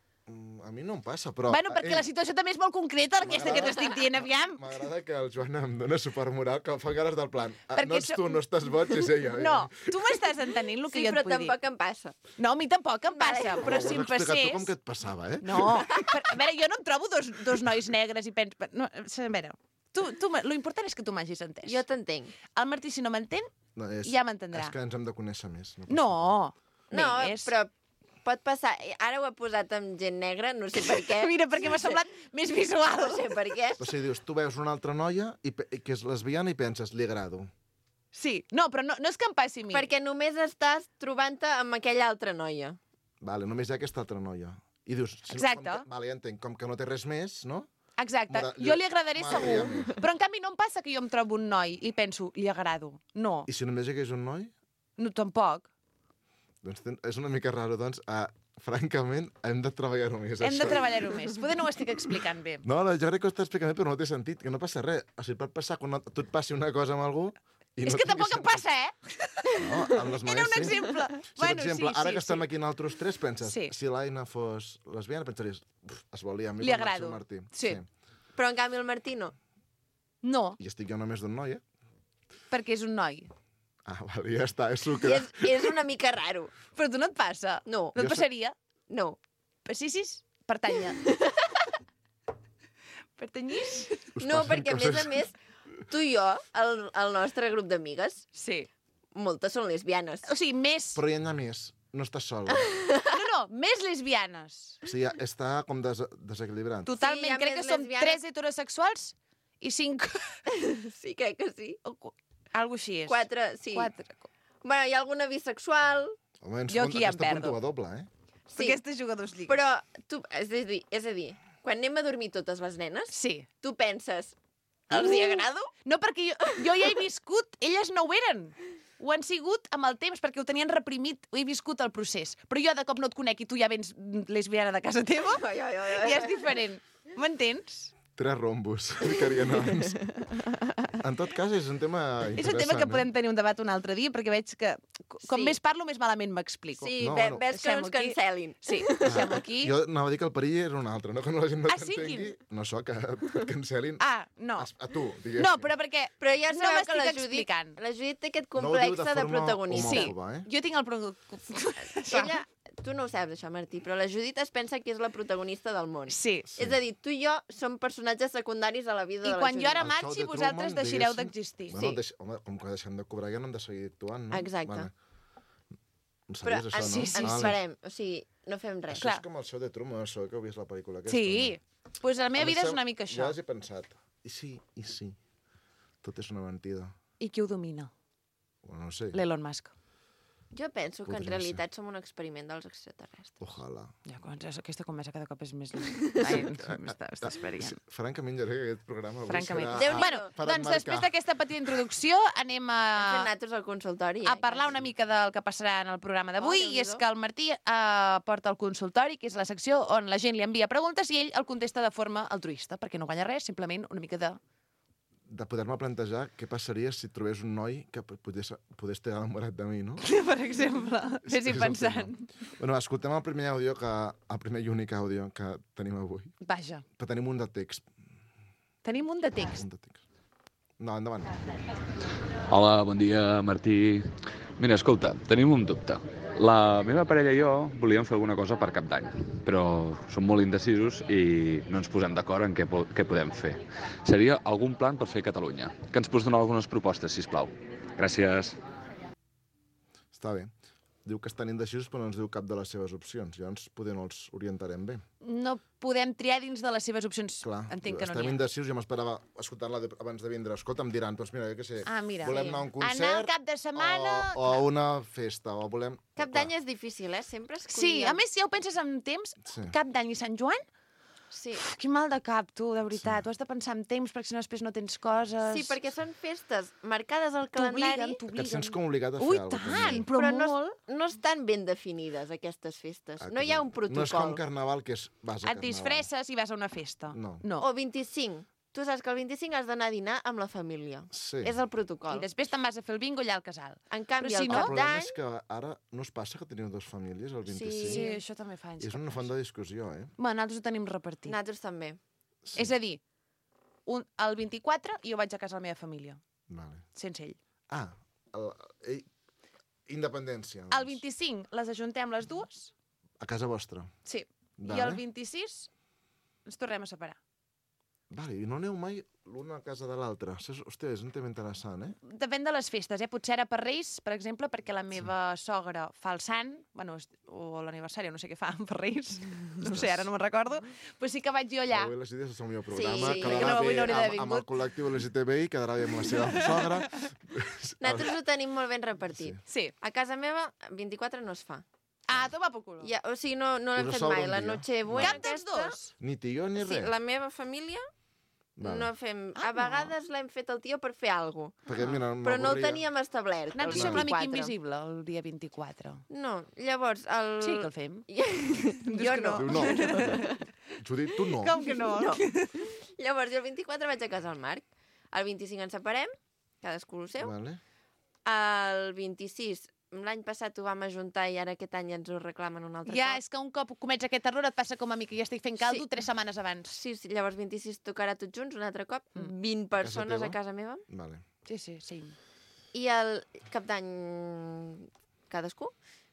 A mi no em passa, però... Bueno, perquè la situació també és molt concreta, aquesta que t'estic dient, aviam. M'agrada que el Joan em dona suport moral, que em fa cares del plan. Perquè No ets això- tu, no estàs boig, és ella. No, tu m'estàs entenent el que Sí, jo però et vull dir. tampoc em passa. No, a mi tampoc em passa, Vale. però si em Ho has explicat tu passés... com que et passava, eh? No, a veure, jo no em trobo dos nois negres i penso... No, a veure, lo important és que tu m'hagis entès. Jo t'entenc. El Martí, si no m'entén, No, ja m'entendrà. És que ens hem de conèixer més. passa No, No, més. però pot passar... Ara ho he posat amb gent negra, no sé per què. Mira, perquè m'ha semblat més visual. No sé per què. O sigui, dius, tu veus una altra noia que és lesbiana i penses, li agrado. Sí, no, però no és que em passi a mi. Perquè només estàs trobant-te amb aquella altra noia. Vale, només hi ha aquesta altra noia. I dius... Exacte. Vale, ja entenc. Com que no té res més, no? Exacte, jo li agradaré segur. Però en canvi no em passa que jo em trobo un noi i penso, li agrado. No, I si només hi hagués un noi? no tampoc. Doncs és una mica raro, doncs, francament, hem de treballar-ho més. Hem de això. treballar-ho més. Poder no ho estic explicant bé. No, jo crec que ho estàs explicant bé, però no té sentit, que no passa res. O sigui, pot passar quan tu et passi una cosa amb algú i És no que tingui tampoc em sentit. passa, eh? No, amb les Era noies, un sí. exemple. Si, per exemple, ara que estem sí. aquí nosaltres tres, penses, Sí. si l'Aina fos lesbiana, pensaries, es volia a mi Li com el agrado. seu Martí. Sí. Però en canvi el Martí no. No, I estic jo només d'un noi, perquè és un noi. Ah, vale, ja està, és I sucre. és una mica raro. Però tu no et passa. No. No et Jo sé- passaria? No. Passissis? Pertanya. Pertanyís? Us No, passen perquè a coses- més, tu i jo, el nostre grup d'amigues, Sí. moltes són lesbianes. O sigui, més... Però ja n'hi ha més, no estàs sola. No, més lesbianes. O sigui, està com desequilibrat. Totalment. hi ha Crec que més som lesbianes. 3 heterosexuals i 5... Sí, crec que sí. Algo així és. 4, sí. 4. Bueno, hi ha alguna bisexual, Home, Jo aquí ja em aquesta perdo. puntua doble, eh? sí. Aquestes jugadors lligues. Però, tu, és a dir, quan anem a dormir totes les nenes, Sí. tu penses, els hi agrado? No, perquè jo ja he viscut, elles no ho eren. Ho han sigut amb el temps, perquè ho tenien reprimit, ho he viscut el procés. Però jo de cop no et conec i tu ja vens lesbiana de casa teva, i és diferent. M'entens? 3 rombos, ficarien abans. En tot cas, és un tema interessant. És un tema que podem tenir un debat un altre dia, perquè veig que com Sí. més parlo, més malament m'explico. Sí, No, no, bueno. ves que no ens Deixem-ho aquí. cancel·lin. Sí, deixem aquí. Jo anava a dir que el perill era un altre, no que no la gent no Ah, sí? t'entengui. No so, que et cancel·lin No. a tu, diguéssim. No, però perquè Però ja no sabeu que m'estic explicant. la Judit té aquest No ho diu complex de de forma protagonista. Sí, homòfoba, eh? jo tinc el... Ella, tu no ho saps, això, Martí, però la Judit es pensa que és la protagonista del món. Sí. És a dir, tu i jo som personatges secundaris a la vida I de la quan Judit. jo ara El show marxi, de vosaltres Truman, deixareu diguéssim. d'existir. Bueno, home, com que deixem de cobrar ja no hem de seguir actuant, no? Exacte. Vale. Em Però sabies això, no? sí, sí, ens sí. farem, o sigui, no fem res. Això és com el show de Truman, això que heu vist la pel·lícula aquesta. Sí. Doncs pues la No? meva vida Amb és una mica això. Jo has pensat, i sí, tot és una mentida. I qui ho domina? Bueno, no sé, L'Elon Musk. Jo penso que en Podria realitat som un experiment dels extraterrestres. ojalà. Ja, aquesta conversa cada cop és més... Ai, m'estàs pariant. Francament, jo crec que aquest programa avui Francament. serà... Déu-n'hi-do. Bueno, per doncs emmarcar. després d'aquesta petita introducció anem Hem fet a nosaltres al consultori. parlar una mica del que passarà en el programa d'avui, Oh, i és Déu-n'hi-do. que el Martí porta el consultori, que és la secció on la gent li envia preguntes i ell el contesta de forma altruista, perquè no guanya res, simplement una mica De poder-me plantejar què passaria si trobés un noi que pogués estar enamorat de mi, no? per exemple. Vés-hi És el pensant. tema. Bueno, escoltem el primer àudio, el primer i únic àudio que tenim avui. Vaja, Però tenim un de text. tenim un de text. Un de text. No, endavant. Hola, bon dia, Martí. Mira, escolta, tenim un dubte. La meva parella i jo volíem fer alguna cosa per Cap d'Any, però som molt indecisos i no ens posem d'acord en què podem fer. Seria algun plan per fer a Catalunya. Que ens pots donar algunes propostes, si plau. Gràcies. Està bé. Diu que estan indecisos però no ens diu cap de les seves opcions. Llavors poder no els orientarem bé. No podem triar dins de les seves opcions. Clar, Entenc que no estem n'hi ha. indecisos, jo m'esperava escoltar-la abans de vindre. Escolta, em diran, doncs mira, jo què sé, Ah, mira. volem Sí. anar a un Anar concert al cap de setmana... o a una festa, o volem... Cap d'any és difícil, sempre escollir... Sí, a més, si ja ho penses en temps, Sí. Cap d'Any i Sant Joan, Sí. quin mal de cap, tu, de veritat. Ho has de pensar en temps, perquè si no després no tens coses... Sí, perquè són festes marcades al calendari, Que et sents com obligat a fer Ui, alguna cosa. tant, però però no, molt. no estan ben definides, aquestes festes. No hi ha un protocol. No és com Carnaval, que és base Et disfresses i vas a una festa. No. O 25. Tu saps que el 25 has d'anar a dinar amb la família. Sí. És el protocol. I després te'n vas a fer el bingo allà al casal. En canvi, Però si el no- El cap problema d'any... és que ara no es passa que teniu dues famílies, el 25. Sí, això també fa anys. És que una passa. font de discussió, eh? Bueno, nosaltres ho tenim repartit. Nosaltres també. Sí. És a dir, el 24 jo vaig a casa de la meva família, Vale. sense ell. Ah, independència. El 25 les ajuntem les dues, A casa vostra. sí. Vale. I el 26 ens tornem a separar. Vale, i no aneu mai l'una a casa de l'altra. Hòstia, és un tema interessant, eh? Depèn de les festes, eh? Potser ara per Reis, per exemple, perquè la meva sogra fa el sant, bueno, o l'aniversari, no sé què fa per Reis, no sé, ara no me'n recordo, però sí que vaig jo allà. Avui les idees és el millor programa, Sí, quedarà perquè no, avui no bé hauria d'haver amb el vingut. col·lectiu LGTBI, quedarà bé amb la seva sogra. Nosaltres ho tenim molt ben repartit. Sí. A casa meva, 24 no es fa. Ah, toma por culo. Ja, o sigui, no l'hem Us fet sobra mai. un La dia. Nochebuena Cap dels dos? Ni tió ni Sí, res. la meva família Vale. no fem... Ah, A vegades l'hem fet el tio per fer alguna cosa. Perquè, mira, Però no el m'avorria. teníem establert. el Nosaltres som una mica 24. invisible el dia 24. No, llavors... El... Sí que el fem. jo no. Diu, no. Judit, tu no. Com que no? No. Llavors, jo el 24 vaig a casa al Marc. El 25 ens separem, cadascú el seu. Vale. El 26, l'any passat ho vam ajuntar i ara aquest any ens ho reclamen un altre Ja, cop. és que un cop comets aquest error et passa com a mi, que ja estic fent caldo Sí. 3 setmanes abans. Sí, llavors 26 tocarà tots junts un altre cop. 20 persones teva? a casa meva. Vale. Sí. I el cap d'any cadascú.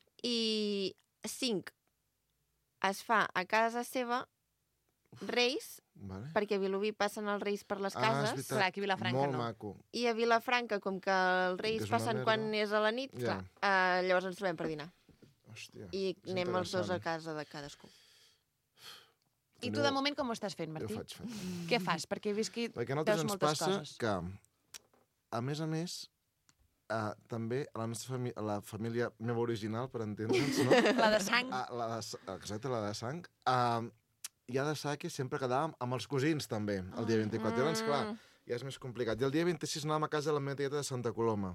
I 5 es fa a casa seva Reis, Vale. perquè a Vilobí passen els Reis per les Ah, és cases. veritat. Clar, aquí a Vilafranca Molt no. maco. I a Vilafranca, com que els Que Reis és una passen merda. quan és a la nit, Ja. clar, llavors ens trobem per dinar. Hòstia, I és anem els dos a interessant. casa de cadascú. I tu, de moment, com ho estàs fent, Martí? Jo ho faig fent. Què fas? Perquè he vist que Perquè a veus nosaltres ens moltes passa coses. que, a més, també a la nostra la família meva original, per entendre'ns, no? La de sang. Exacte, la de sang. I ha de ser que sempre quedàvem amb els cosins, també, el dia 24. Llavors, clar, ja és més complicat. I el dia 26 anàvem a casa de la meva tieta de Santa Coloma.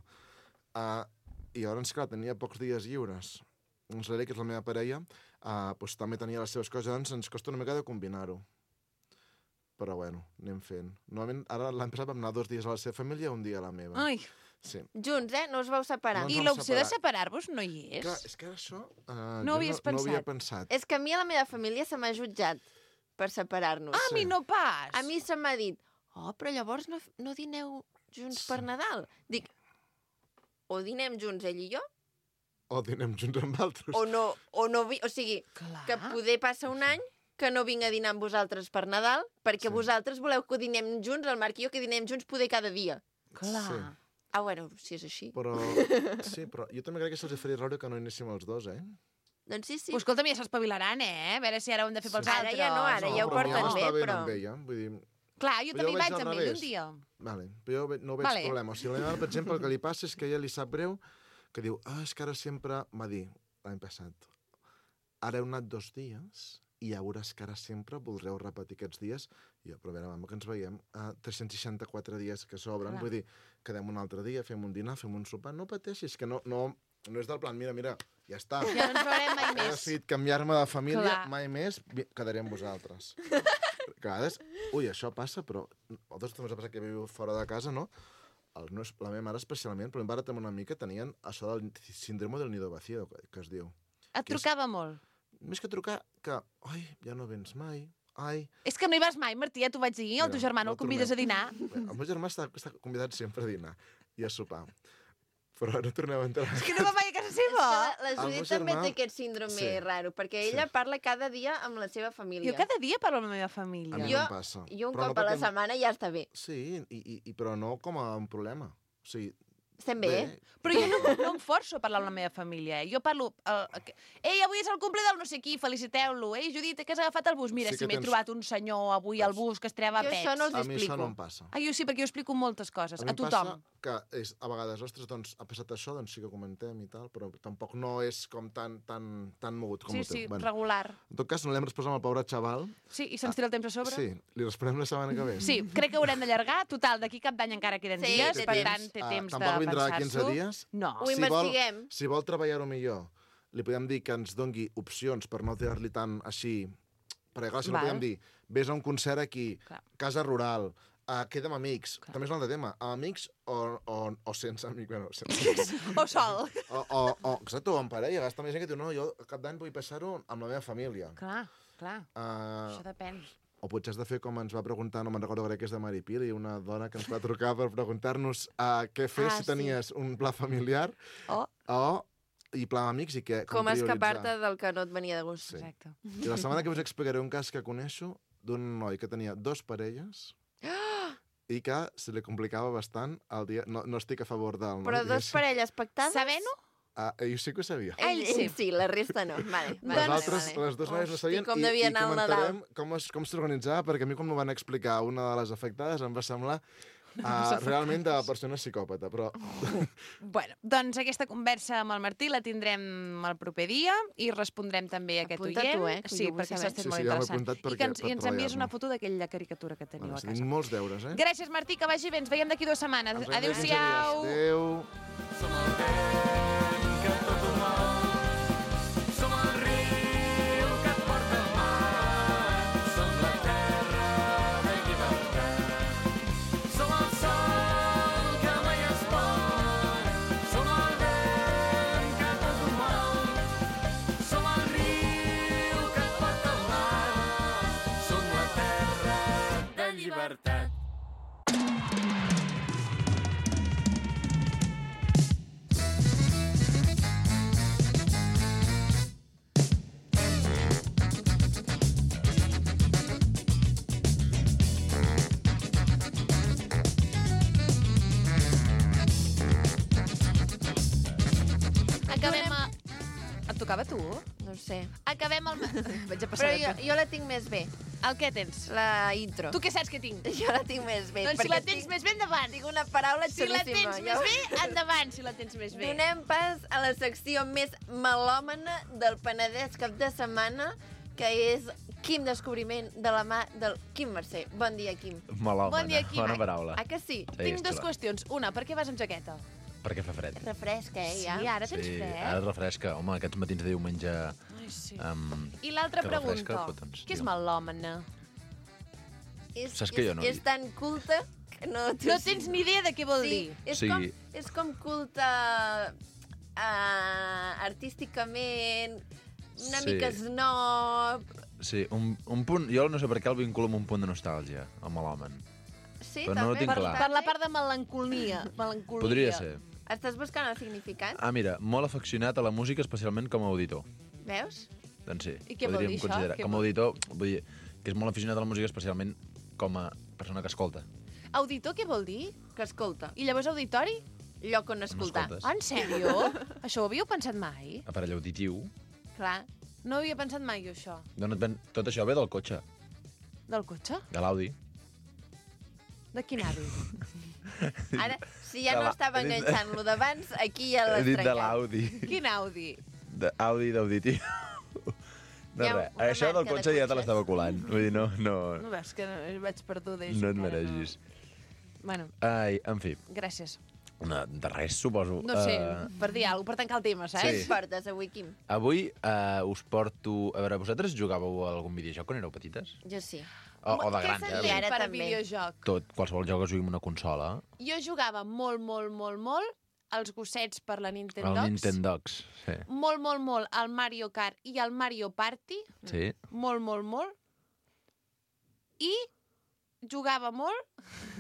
I llavors, clar, tenia pocs dies lliures. Doncs l'Eri, que és la meva parella, doncs, també tenia les seves coses, doncs ens costa una mica de combinar-ho. Però bueno, anem fent. Normalment, ara l'any passat vam anar 2 dies a la seva família i 1 dia a la meva. Ai. Sí. Junts, no us vau separar. No ens I vam l'opció de separar. separar-vos no hi és? Clar, és que això No ho havies no havia pensat? pensat. És que a mi a la meva família se m'ha jutjat per separar-nos. A mi no pas. A mi se m'ha dit, però llavors no dineu junts per Nadal. Dic, o dinem junts ell i jo, O dinem junts amb altres. o sigui, Clar. que poder passar un any que no vinc a dinar amb vosaltres per Nadal, perquè vosaltres voleu que dinem junts, el Marc i jo, que dinem junts poder cada dia. Clar. Sí. Bueno, si és així. Però jo també crec que se'ls faria raure que no hi anéssim els dos, Doncs sí. Pues escolta'm, ja s'espavilaran, A veure si ara ho hem de fer pels Ara altres. ja no, ara ja ho però a mi porten m'està bé, bé però... amb ella, vull dir... Clar, jo Però també jo hi vaig vaig al amb ell un revés. dia. Vale, però jo no veig problema. O sigui, la meva mare, per exemple, el que li passa és que a ella li sap greu que diu, és que ara sempre... Va dir, l'any passat, ara heu anat 2 dies i ja veuràs que ara sempre voldreu repetir aquests dies. I jo, però a veure, mama, que ens veiem 364 dies que sobren. Clar. Vull dir, quedem un altre dia, fem un dinar, fem un sopar. No pateixis, que no és del plan, mira, ja està. Ja no ens veurem mai He més. decidit canviar-me de família, Clar. mai més quedaré amb vosaltres. Que a vegades, això passa, però a vosaltres també us ha passat que viviu fora de casa, no? La meva mare especialment, però la meva mare també una mica tenien això del síndrome del nido vacío, que es diu. Et trucava molt? Més que trucar, que, ja no vens mai, És que no hi vas mai, Martí, ja t'ho vaig dir. El teu germà no el convides a dinar. El meu germà està convidat sempre a dinar i a sopar. Però no torneu a entrar. És que no va mai a casa seva. La El meu Judit també germà- té aquest síndrome Sí. raro, perquè ella parla cada dia amb la seva família. Jo cada dia parlo amb la meva A família. mi no em passa. Jo un Però no cop a la perquè- setmana ja està bé. Sí, però no com a un problema. O sigui, Estem bé. Però jo no em forço a parlar amb la meva família. Jo parlo... Ei, avui és el cumple del no sé qui, feliciteu-lo. Ei, Judit, que has agafat el bus? Mira, Sí si que m'he tens- trobat un senyor avui al bus que es treava Jo pets. això no els a mi explico. això no em passa. Jo sí, perquè jo explico moltes coses. A mi A em tothom. passa que és, a vegades, ostres, doncs, ha passat això, doncs sí que comentem i tal, però tampoc no és com tan mogut com Sí, el teu. sí, regular. En tot cas, no l'hem respost amb el pobre xaval. Sí, i se'ns tira el temps a sobre? Sí, li responem la setmana que ve. Sí, crec que haurem d'allargar. Total, d'aquí cap d'any encara queden Sí, dies, té per temps. tant, té temps de Tampoc vindrà a 15 pensar-s'ho. dies. No. Ho investiguem. Si vol treballar-ho millor, li podem dir que ens dongui opcions per no tirar-li tant així. Perquè, clar, si no Val. podem dir, vés a un concert aquí, Clar. casa rural, queda amb amics. També és un altre tema. Amb amics o sense amics. Bueno, sense amics. O sol. Exacte, o en parella. A vegades també hi ha gent que diu, no, jo cap d'any vull passar-ho amb la meva família. Clar. Això depèn. O potser has de fer com ens va preguntar, no me'n recordo, crec que és de Maripili, una dona que ens va trucar per preguntar-nos què fer si sí. tenies un pla familiar i pla amb amics i com Com prioritzar. escapar-te del que no et venia de gust. Sí. Exacte. I la setmana que us explicaré un cas que coneixo d'un noi que tenia 2 parelles i que se li complicava bastant el dia... No estic a favor del... Però 2 parelles pactades? Sabent-ho? Ell sí que ho sabia. Ell sí, la resta no. Vale, Les altres, les 2 noies no sabien com devia anar al comentarem com s'organitzava, perquè a mi quan m'ho van explicar una de les afectades em va semblar realment de persona psicòpata, però... Bueno, doncs aquesta conversa amb el Martí la tindrem el proper dia i respondrem també a aquest Apunta oient. tu, que Sí, jo vull perquè saber. això ha estat Sí, molt ja m'he interessant. apuntat I que per ens envies una treballar-lo. foto d'aquella caricatura que teniu a Tinc casa. molts deures, Gràcies, Martí, que vagi bé. Ens veiem d'aquí 2 setmanes. Ens veiem d'aquí 15 Adéu-siau. dies. Adéu. Som el vent que tot ho mou. Som el riu que et porta al mar. Som la terra de llibertat. Som el sol que mai es pon. Som el vent que tot ho mou. Som el riu que et porta al mar. Som la terra de llibertat. Acabem a... Et tocava a tu? No ho sé. Acabem el... Vaig a Però passar jo la tinc més bé. El què tens? La intro. Tu què saps que tinc? Jo la tinc més bé. Doncs si perquè la tens més bé, endavant. Tinc una paraula Si la xulíssima. tens més bé, endavant, si la tens més bé. Donem pas a la secció més melòmana del Penedès cap de setmana, que és Quim Descobriment de la mà del Quim Mercè. Bon dia, Quim. Melòmana, Bon dia, Quim. bona paraula. Ah, que sí? Tinc és dues xula. qüestions. Una, per què vas amb jaqueta? Perquè fa fred. Refresca, ja? Sí, ara tens fred. Ara refresca. Home, aquests matins de diumenge... Ai, sí. I I l'altra que refresca, pregunta. fotons, Què és digue'm. melòmana? Saps que jo no- És tan culta que no... No tens ni idea de què vol Sí, dir. és com culta artísticament, una Sí. mica snob... Sí, un punt... Jo no sé per què el vinculo amb un punt de nostàlgia, el melòman. Sí, Però no ho també. tinc clar. Per la part de melancolia. Podria ser. Estàs buscant el significat? Ah, mira, molt afeccionat a la música, especialment com a auditor. Veus? Doncs sí, I què vol podríem dir això? considerar. Què Com a vol- auditor, vull dir que és molt aficionat a la música, especialment com a persona que escolta. Auditor què vol dir? Que escolta. I llavors auditori? Lloc on escoltar. escoltes. Ah, en sèrio? Això ho havíeu pensat mai? Aparell auditiu. Clar. No havia pensat mai jo, això. Tot això ve del cotxe, Del cotxe? de l'Audi. De quin avi? Ara, si ja De no la- estava he dit- enganxant lo d'abans, aquí ja He l'has dit de trencat. l'Audi. Quin Audi? Audi d'auditiu. No, Hi ha res. una Això del marca de cotxe ja te cotxes. l'estava colant. Vull dir, no No veus que vaig perduda? i et encara mereixis. Bueno, Ai, en fi, gràcies. de res, suposo. No sé, per dir alguna cosa, per tancar el tema, saps? Què Sí. ens portes avui, Quim? Avui us porto... A veure, vosaltres jugàveu a algun videojoc quan éreu petites? Jo sí. O de Què grans, s'entén I ara per també. videojoc? Tot, qualsevol joc que es jugui amb una consola. Jo jugava molt als gossets per la El Nintendox. Nintendox, sí. Molt al Mario Kart i al Mario Party. Sí. Molt. I jugava molt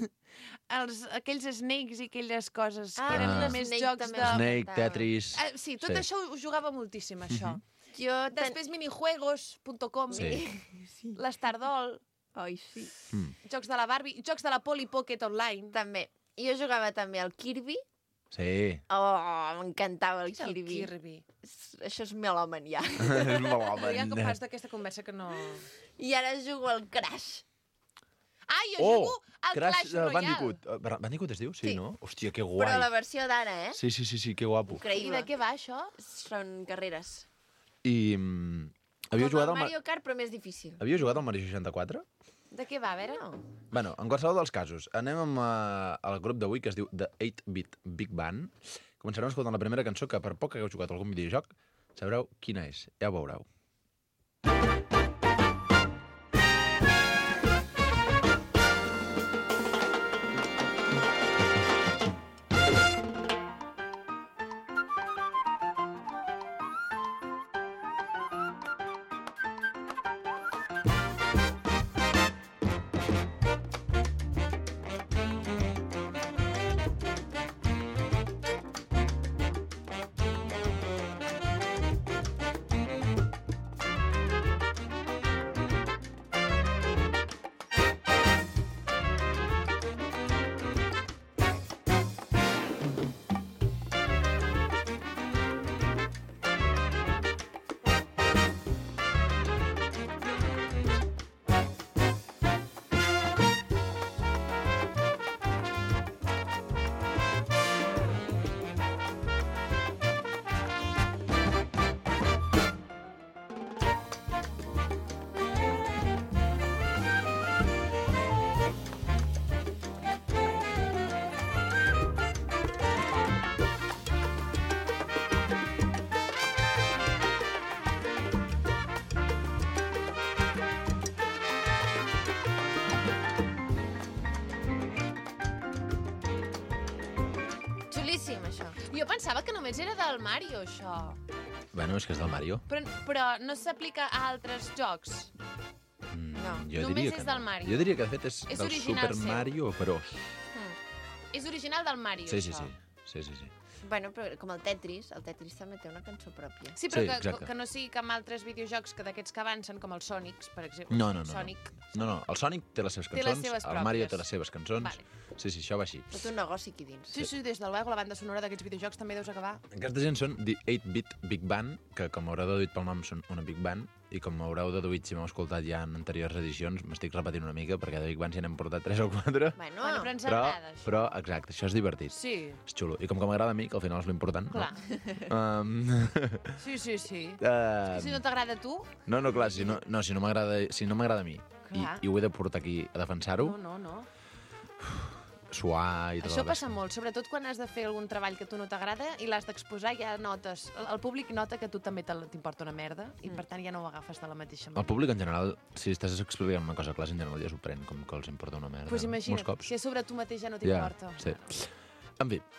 aquells Snakes i aquelles coses que eren Ah. més Snake jocs també de... Snake, m'encantava. Tetris... Sí, tot Sí. això ho jugava moltíssim, això. Jo Després minijuegos.com, Sí. l'Stardol, Ai, sí. jocs de la Barbie, jocs de la Polly Pocket Online. També. Jo jugava també al Kirby. Sí. Oh, m'encantava el Què és el Kirby. Kirby? Això és melòman, ja. És molt home. Ja que fas d'aquesta conversa que no... I ara jugo al Crash. Ah, jo jugo al Clash Royale. Bandicoot. Bandicoot es diu? Sí, Sí. no? Hòstia, que guai. Però la versió d'ara, eh? Sí, que guapo. I Increïble. de què va, això? Són carreres. I havíeu Com jugat el al Mario Kart, però més difícil. Havíeu jugat al Mario 64? De què va, a veure? No. Bueno, en qualsevol dels casos, anem amb el grup d'avui que es diu The 8-Bit Big Band. Començarem escoltant la primera cançó que per poc que hagueu jugat a algun videojoc sabreu quina és. Ja ho veureu. Xulíssim, això. Jo pensava que només era del Mario, això. Bueno, és que és del Mario. Però no s'aplica a altres jocs. No, jo només diria és que del no. Mario. Jo diria que, de fet, és És del original Super seu. Mario Bros. És original del Mario, Sí. això. Sí. Bueno, però com el Tetris també té una cançó pròpia. Sí, però Sí, exacte. que no sigui com altres videojocs que d'aquests que avancen, com els Sonics, per exemple. No. Sonic. No, el Sonic té les seves Té les cançons, seves el Mario pròpies. té les seves cançons. Vale. Sí, això va així. Tot un negoci aquí dins. Sí, des del Lego, la banda sonora d'aquests videojocs també deus acabar. Aquesta gent són The 8-Bit Big Band, que com haureu deduït pel nom són una Big Band, i com haureu deduït si m'heu escoltat ja en anteriors edicions, m'estic repetint una mica, perquè de Big Band ja n'hem portat 3 o 4. Bueno, Però ens agrada, això. Però, exacte, això és divertit. Sí, És xulo. I com que m'agrada a mi, que al final és l'important. clar. No? Sí. Si uh, no t'agrada a tu, no, clar, si no m'agrada a mi Clar. i ho he de portar aquí a defensar-ho, no. suar i tot Això el passa molt, sobretot quan has de fer algun treball que a tu no t'agrada i l'has d'exposar, ja notes... El públic nota que a tu també t'importa una merda i per tant ja no ho agafes de la mateixa El manera. públic, en general, si estàs explicant una cosa a classe, en general ja s'ho pren com que els importa una merda. Pues Molts imagina't, cops. si a sobre tu mateix ja no Ja, t'importa. sí. En fi,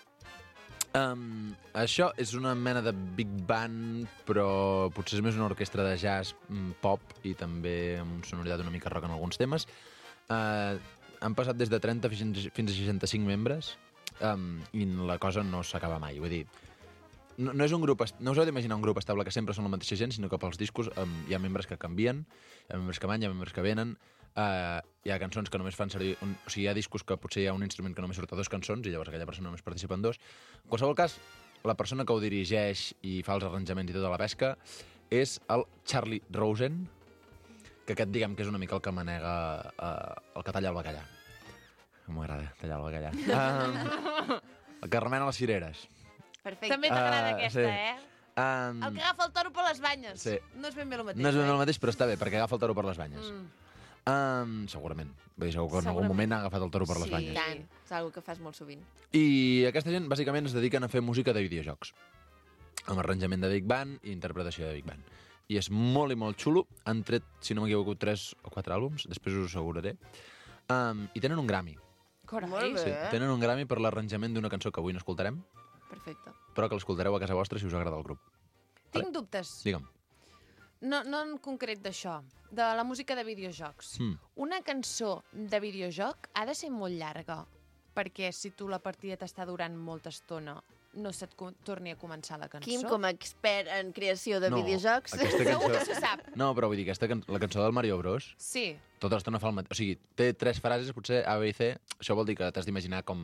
això és una mena de big band, però potser és més una orquestra de jazz, pop i també amb sonoritat una mica rock en alguns temes. Han passat des de 30 fins a 65 membres i la cosa no s'acaba mai. Vull dir, no és un grup, no us heu d'imaginar un grup estable que sempre són la mateixa gent, sinó que pels discos hi ha membres que canvien, hi ha membres que van, hi ha membres que venen, hi ha cançons que només fan servir... O sigui, hi ha discos que potser hi ha un instrument que només surt a 2 cançons i llavors aquella persona només participa en 2. En qualsevol cas, la persona que ho dirigeix i fa els arranjaments i tota la pesca és el Charlie Rosen, que aquest diguem que és una mica el que manega el que talla el bacallà. M'agrada tallar el bacallà. El que remena les cireres. Perfecte. També t'agrada aquesta, sí. El que agafa el toro per les banyes. Sí. No és ben bé el mateix. No és ben bé el mateix, però està bé, perquè agafa el toro per les banyes. Segurament. Vull dir, segur que en algun moment ha agafat el toro per les Sí, banyes. tant. És una que fas molt sovint. I aquesta gent, bàsicament, es dediquen a fer música de videojocs. Amb arranjament de Big Band i interpretació de Big Band. I és molt i molt xulo. Han tret, si no m'equivoco, 3 o 4 àlbums, després us ho asseguraré. I tenen un Grammy. Carai. Molt bé. Sí, tenen un Grammy per l'arranjament d'una cançó que avui no escoltarem, Perfecte. però que l'escoltareu a casa vostra si us agrada el grup. Tinc dubtes. Digue'm. No en concret d'això, de la música de videojocs. Una cançó de videojoc ha de ser molt llarga, perquè si tu la partida t'està durant molta estona, no se't torni a començar la cançó. Quim, com a expert en creació de No, videojocs... aquesta Segur que cançó... se sap. No, però vull dir, la cançó del Mario Bros. Sí. Tota l'estona fa el mateix. O sigui, té 3 frases, potser A, B i C. Això vol dir que t'has d'imaginar com...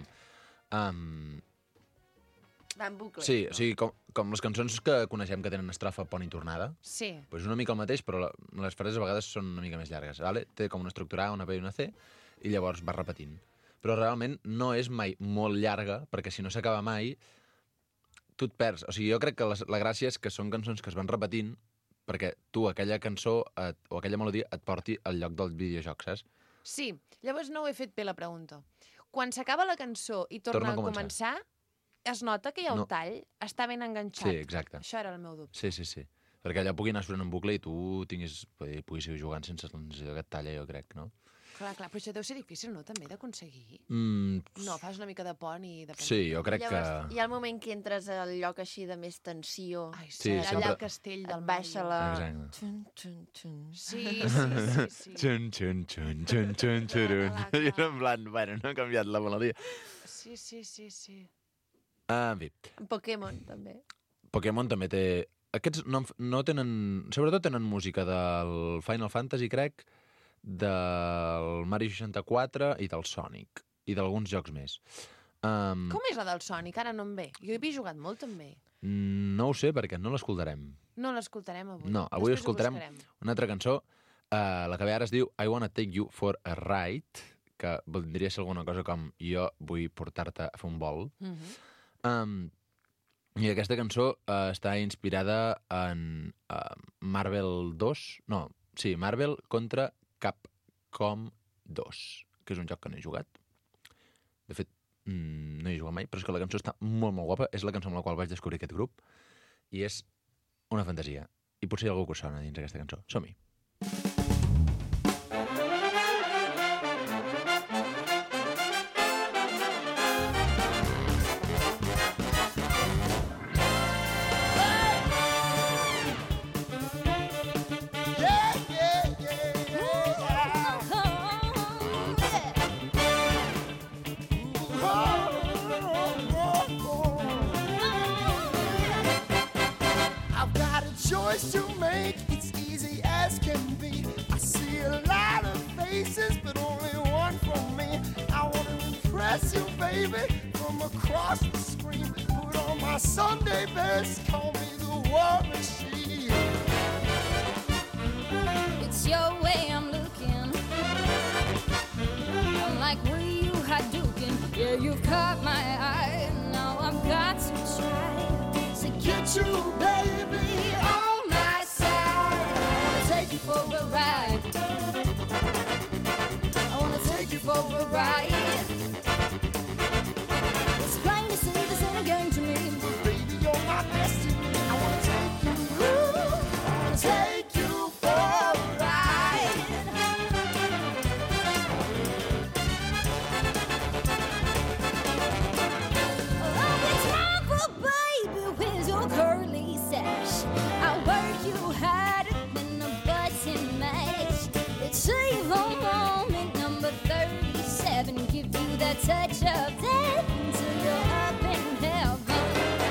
Va en bucle. Sí, o sigui, com les cançons que coneixem que tenen estrofa, pont i tornada. Sí. Pues és una mica el mateix, però les frases a vegades són una mica més llargues. Vale? Té com una estructura A, una B i una C, i llavors va repetint. Però realment no és mai molt llarga, perquè si no s'acaba mai, tu et perds. O sigui, jo crec que la gràcia és que són cançons que es van repetint perquè tu, aquella cançó o aquella melodia et porti al lloc del videojoc, saps? Sí, llavors no ho he fet bé la pregunta. Quan s'acaba la cançó i torna a començar, es nota que hi ha un tall, està ben enganxat. Sí, exacte. Això era el meu dubte. Sí. Perquè allà pugui anar sonant en bucle i tu puguis seguir jugant sense aquest talla, jo crec, no? Clar, però això deu ser difícil, no?, també, d'aconseguir. Mm, No, fas una mica de pont i de... sí, jo crec Llavors, que... hi ha el moment que entres al lloc així de més tensió. Ai, Sí, allà sempre- al castell del Et baixa la... Exacte. Xun, xun, xun. Sí. Xun, xun, xun, xun, xun, xurun. Clar. I en plan, bueno, no ha canviat la melodia. Sí. En fi, Pokémon, també. Pokémon també té... Aquests no tenen... Sobretot tenen música del Final Fantasy, crec, del Mario 64 i del Sonic. I d'alguns jocs més. Com és la del Sonic? Ara no em ve. Jo hi havia jugat molt, també. No ho sé, perquè no l'escoltarem. No l'escoltarem avui. No, avui Després ho escoltarem buscarem. una altra cançó. La que ve ara es diu I Wanna Take You for a Ride, que voldria ser alguna cosa com jo vull portar-te a fer un vol. I aquesta cançó està inspirada en Marvel 2, no, sí, Marvel contra Capcom 2, que és un joc que no he jugat. De fet, no hi he jugat mai, però és que la cançó està molt, molt guapa. És la cançó amb la qual vaig descobrir aquest grup i és una fantasia. I potser hi ha algú que us sona dins aquesta cançó. Som-hi. Oh, choice to make, it's easy as can be. I see a lot of faces, but only one for me. I want to impress you, baby, from across the screen. Put on my Sunday best, call me the war machine. It's your way I'm looking. I'm like, were you Hadouken? Yeah, you've caught my eye. Now I've got to try to get you, baby, on my side. I wanna take you for a ride. I wanna take you for a ride. It's plain to see this ain't a game to me. Baby, you're my destiny. I wanna take you, I wanna take you for a ride. Oh, it's wrong, baby, with your curly sash. I work you harder than a button mash. Achieve a moment number 37. Give you that touch of death until you're up in heaven.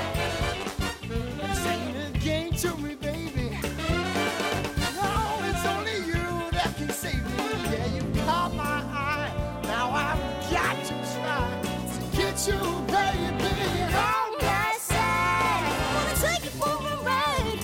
This ain't a game to me, baby. No, it's only you that can save me. Yeah, you caught my eye. Now I've got to try to get you, baby, on my side. I wanna take you for a ride.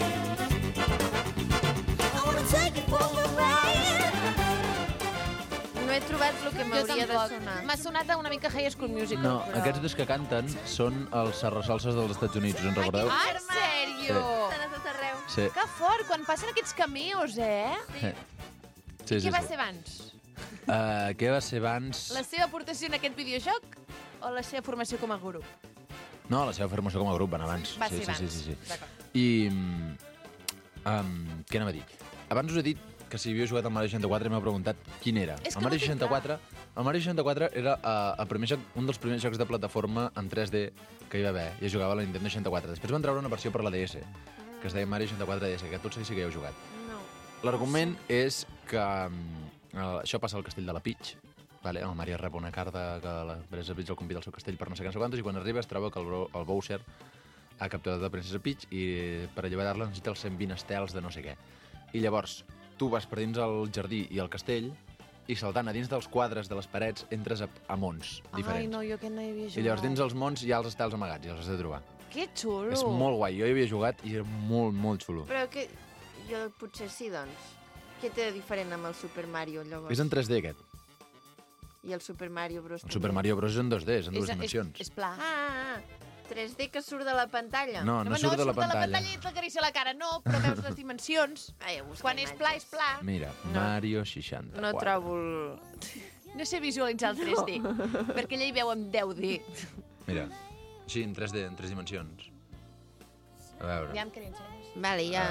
I wanna take you for a ride. No he trobat el que Jo m'hauria de tampoc. sonar. M'ha sonat una mica High School Musical. No, però... aquests dos que canten són els serrasalses dels Estats Units, us en recordeu? Ah, en sèrio? Estan a tot arreu. Sí. Que fort, quan passen aquests cameos, eh? Sí, Qui va ser abans? Què va ser abans? La seva aportació en aquest videojoc o la seva formació com a grup? No, la seva formació com a grup van abans. Va sí, ser abans. Sí. D'acord. I... què anava a dir? Abans us he dit que si havia jugat al Mario 64 i m'ha preguntat quin era. És que El Mario no tinc 64, el Mario 64 era el primer joc, un dels primers jocs de plataforma en 3D que hi va haver, i es jugava a la Nintendo 64. Després van treure una versió per la DS, que es deia Mario 64 DS, que potser sí que hi heu jugat. No. L'argument és que això passa al castell de la Peach, vale? El Mario rep una carta que la Princesa Peach el convida al seu castell per no sé què, no sé quantos, i quan arriba es troba que el Bowser ha capturat la Princesa Peach i per alliberar-la necessita els 120 estels de no sé què. I llavors tu vas per dins el jardí i el castell i saltant a dins dels quadres de les parets entres a mons diferents. Ai, no, jo aquest no hi havia jugat. I llavors dins els mons hi ha els estels amagats i els has de trobar. Que xulo. És molt guai. Jo hi havia jugat i era molt, molt xulo. Però que... Jo potser sí, doncs. Què té de diferent amb el Super Mario, llavors? És en 3D, aquest. I el Super Mario Bros. El Super Mario Bros. És en 2D, és en dues dimensions. És pla. 3D que surt de la pantalla. No, no surt de la pantalla. i t'acaricia la cara, no, però veus les dimensions. Ai, a buscar Quan és pla, és pla. Mira, Mario 64. No trobo el... No sé visualitzar el 3D, perquè ella hi veu en 10D. Mira, sí, en 3D, en 3 dimensions. A veure. Ja em queden ensenyes. Vale, ja.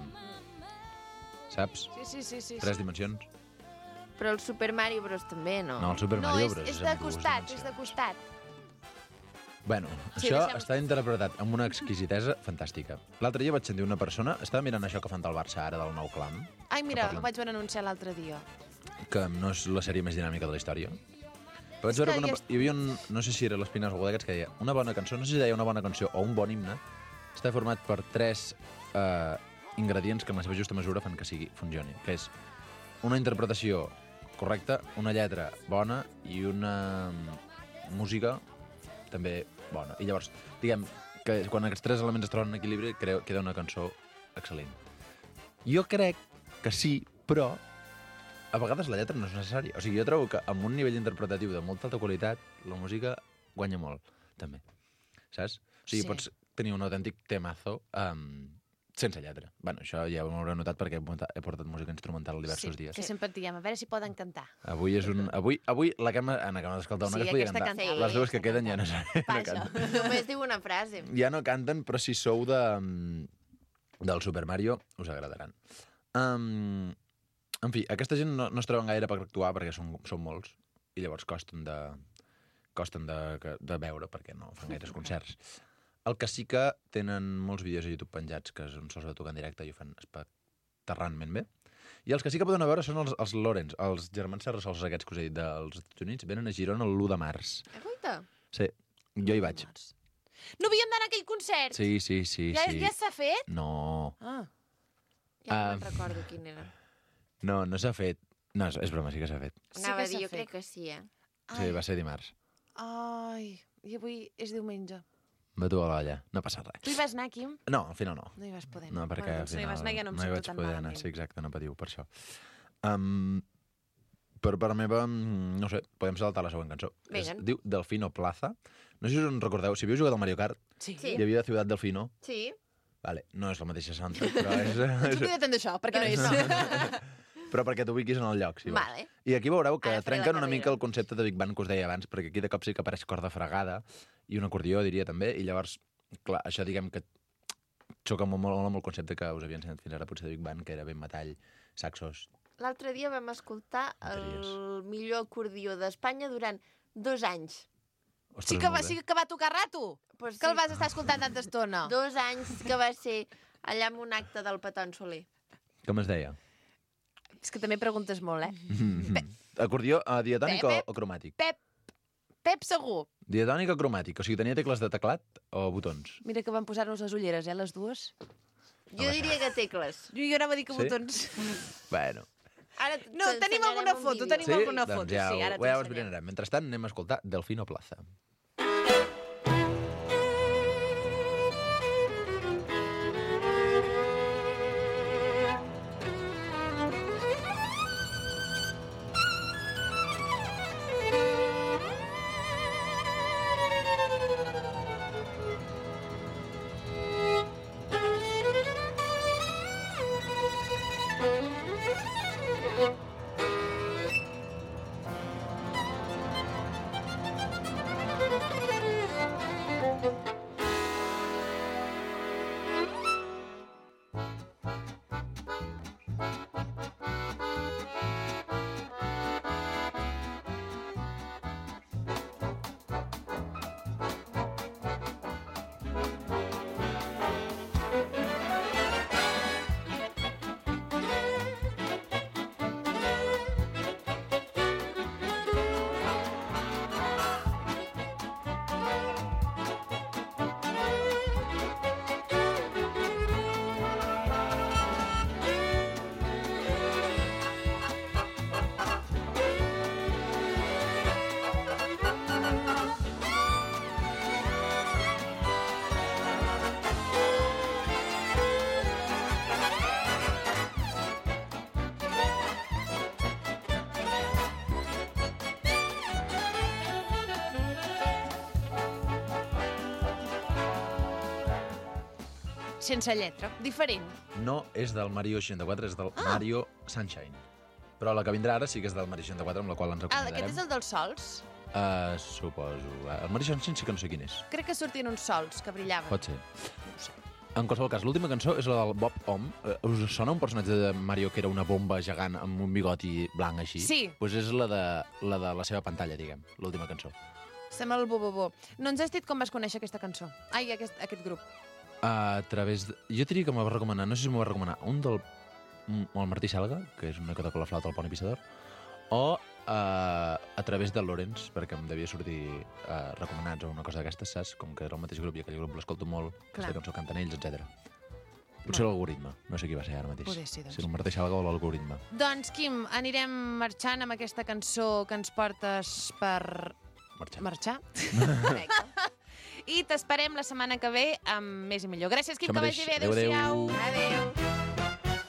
Saps? Sí. 3 dimensions. Però el Super Mario Bros. També, no? No, el Super Mario Bros. És de en dues costat, dimensions. és de costat. Bueno, Sí, això deixem- està interpretat amb una exquisitesa fantàstica. L'altre dia vaig sentir una persona, estava mirant això que fan del Barça ara, del nou clam, Ai, mira, parlen. ho vaig veure anunciar l'altre dia. que no és la sèrie més dinàmica de la història. Però vaig veure que hi havia un, no sé si era l'Espines o algú d'aquests, que deia una bona cançó, no sé si deia una bona cançó o un bon himne, està format per 3 ingredients que en la seva justa mesura fan que funcioni, que és una interpretació correcta, una lletra bona i una música també bona. I llavors, diguem que quan aquests 3 elements es troben en equilibri, queda una cançó excel·lent. Jo crec que sí, però a vegades la lletra no és necessària. O sigui, jo trobo que amb un nivell interpretatiu de molta alta qualitat, la música guanya molt, també. Saps? O sigui, Sí. pots tenir un autèntic temazo sense lletra. Bueno, això ja ho hauré notat perquè he portat música instrumental diversos dies. Que sempre et diem, a veure si poden cantar. Avui és un... Avui la que hem d'escoltar una Sí, que es podia aquesta cantar. cantant. Les dues que queden ja no, no Vaja. canten. Només diu una frase. Ja no canten, però si sou del Super Mario, us agradaran. En fi, aquesta gent no es troben gaire per actuar perquè són molts i llavors costen de veure perquè no fan gaires concerts. El que sí que tenen molts vídeos a YouTube penjats que se'ls va tocar en directe i ho fan espectacularment bé. I els que sí que poden veure són els Lawrence, els germans Serrasols aquests que us he dit dels Estats Units, venen a Girona l'1 de març. Escolta. Sí, jo hi vaig. No havíem d'anar a aquell concert? Sí. Ja s'ha fet? No. Ah. Ja no me'n recordo quin era. No s'ha fet. No, és broma, sí que s'ha fet. Anava a dir, jo crec que sí, Sí, va ser dimarts. Ai, i avui és diumenge. Va tu a l'olla, no passa res. Tu hi vas anar, Quim? No, al final no. No hi vas poder. No, perquè Bueno, al doncs no hi final vas anar, ja no em hi sento vaig tan poder malament. anar. Sí, exacte, no patiu per això. Per part meva, no sé, podem saltar la següent cançó. Vinga. Es diu Delfino Plaza. No sé si us en recordeu, si haviu jugat al Mario Kart, Sí. Sí. hi havia Ciutat Delfino. Sí. Vale, no és la mateixa santa, però és... Ens ho tant d'això, perquè no és. però perquè t'ubiquis en el lloc, si vols. Vale. I aquí veureu que Ara faré la trenquen una carrera. mica el concepte de Big Band que us deia abans, perquè aquí de cop sí que apareix corda fregada i un acordió, diria també, i llavors, clar, això diguem que xoca molt amb el concepte que us havia ensenyat fins ara, potser de Big Band, que era ben metall, saxos. L'altre dia vam escoltar el Bateries. millor acordió d'Espanya durant 2 anys. Ostres, Sí que va, molt sí bé. que va tocar rato. Pues Que el vas estar escoltant tanta estona. 2 anys que va ser allà en un acte del Patón Soler. Com es deia? És que també preguntes molt, Acordió diatònic Pep. o cromàtic? Pep segur. Diatònic o cromàtic? O sigui, tenia tecles de teclat o botons? Mira que van posar-nos les ulleres, les dues. Jo diria que tecles. Jo anava a dir que Sí? botons. Bueno. Ara No, tenim alguna foto, tenim alguna foto. Doncs ja, Sí, ara ja ho t'ensenyem. esbrinarem. Mentrestant, anem a escoltar Delfino Plaza. Sense lletra, diferent. No és del Mario 64, és del Mario Sunshine. Però la que vindrà ara sí que és del Mario 64, amb la qual ens Aquest acomiadarem. és el dels sols? Suposo. El Mario Sunshine sí que no sé quin és. Crec que sortien uns sols que brillaven. Pot ser. En qualsevol cas, l'última cançó és la del Bob Om. Us sona un personatge de Mario que era una bomba gegant amb un bigoti blanc així? Sí. Doncs és la de la seva pantalla, diguem, l'última cançó. Sembla el bo. No ens has dit com vas conèixer aquesta cançó. Ai, aquest grup. A través de... Jo diria que m'ho va recomanar, no sé si m'ho va recomanar, el Martí Salga, que és una que toca la flauta al Pont Pissador, o a través de Lorenz, perquè em devia sortir recomanats o una cosa d'aquestes, saps? Com que era el mateix grup i aquell grup l'escolto molt, aquesta cançó canten ells, etc. Potser l'algoritme, no sé qui va ser ara mateix. Poder ser, doncs. Si era el Martí Salga o l'algoritme. Doncs, Quim, anirem marxant amb aquesta cançó que ens portes per... Marxar? I t'esperem la setmana que ve amb més i millor. Gràcies, Quim, Això que mateix. vagi bé. Adéu, adéu. Adéu.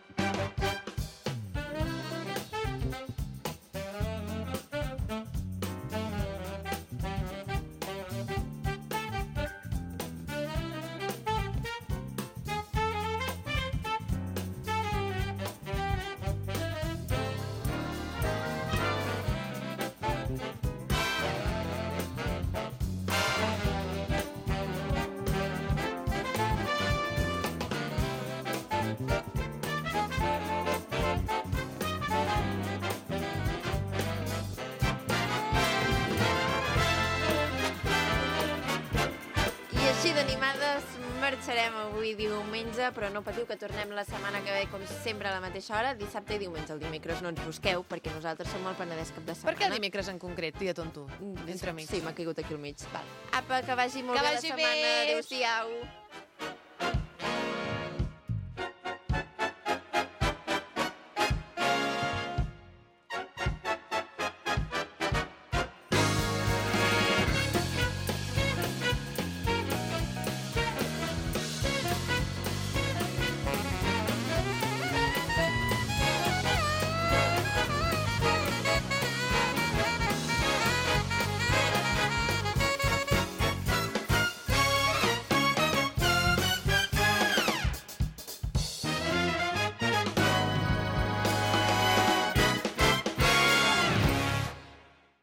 I així d'animades marxarem avui diumenge, però no patiu que tornem la setmana que ve, com sempre, a la mateixa hora, dissabte i diumenge. El dimecres no ens busqueu, perquè nosaltres som el Penedès cap de setmana. Per què el dimecres en concret, tia tonto? Entre amics. Sí, m'ha caigut aquí al mig. Val. Apa, que vagi molt Que bé la vagi setmana. bé. Adéu-siau.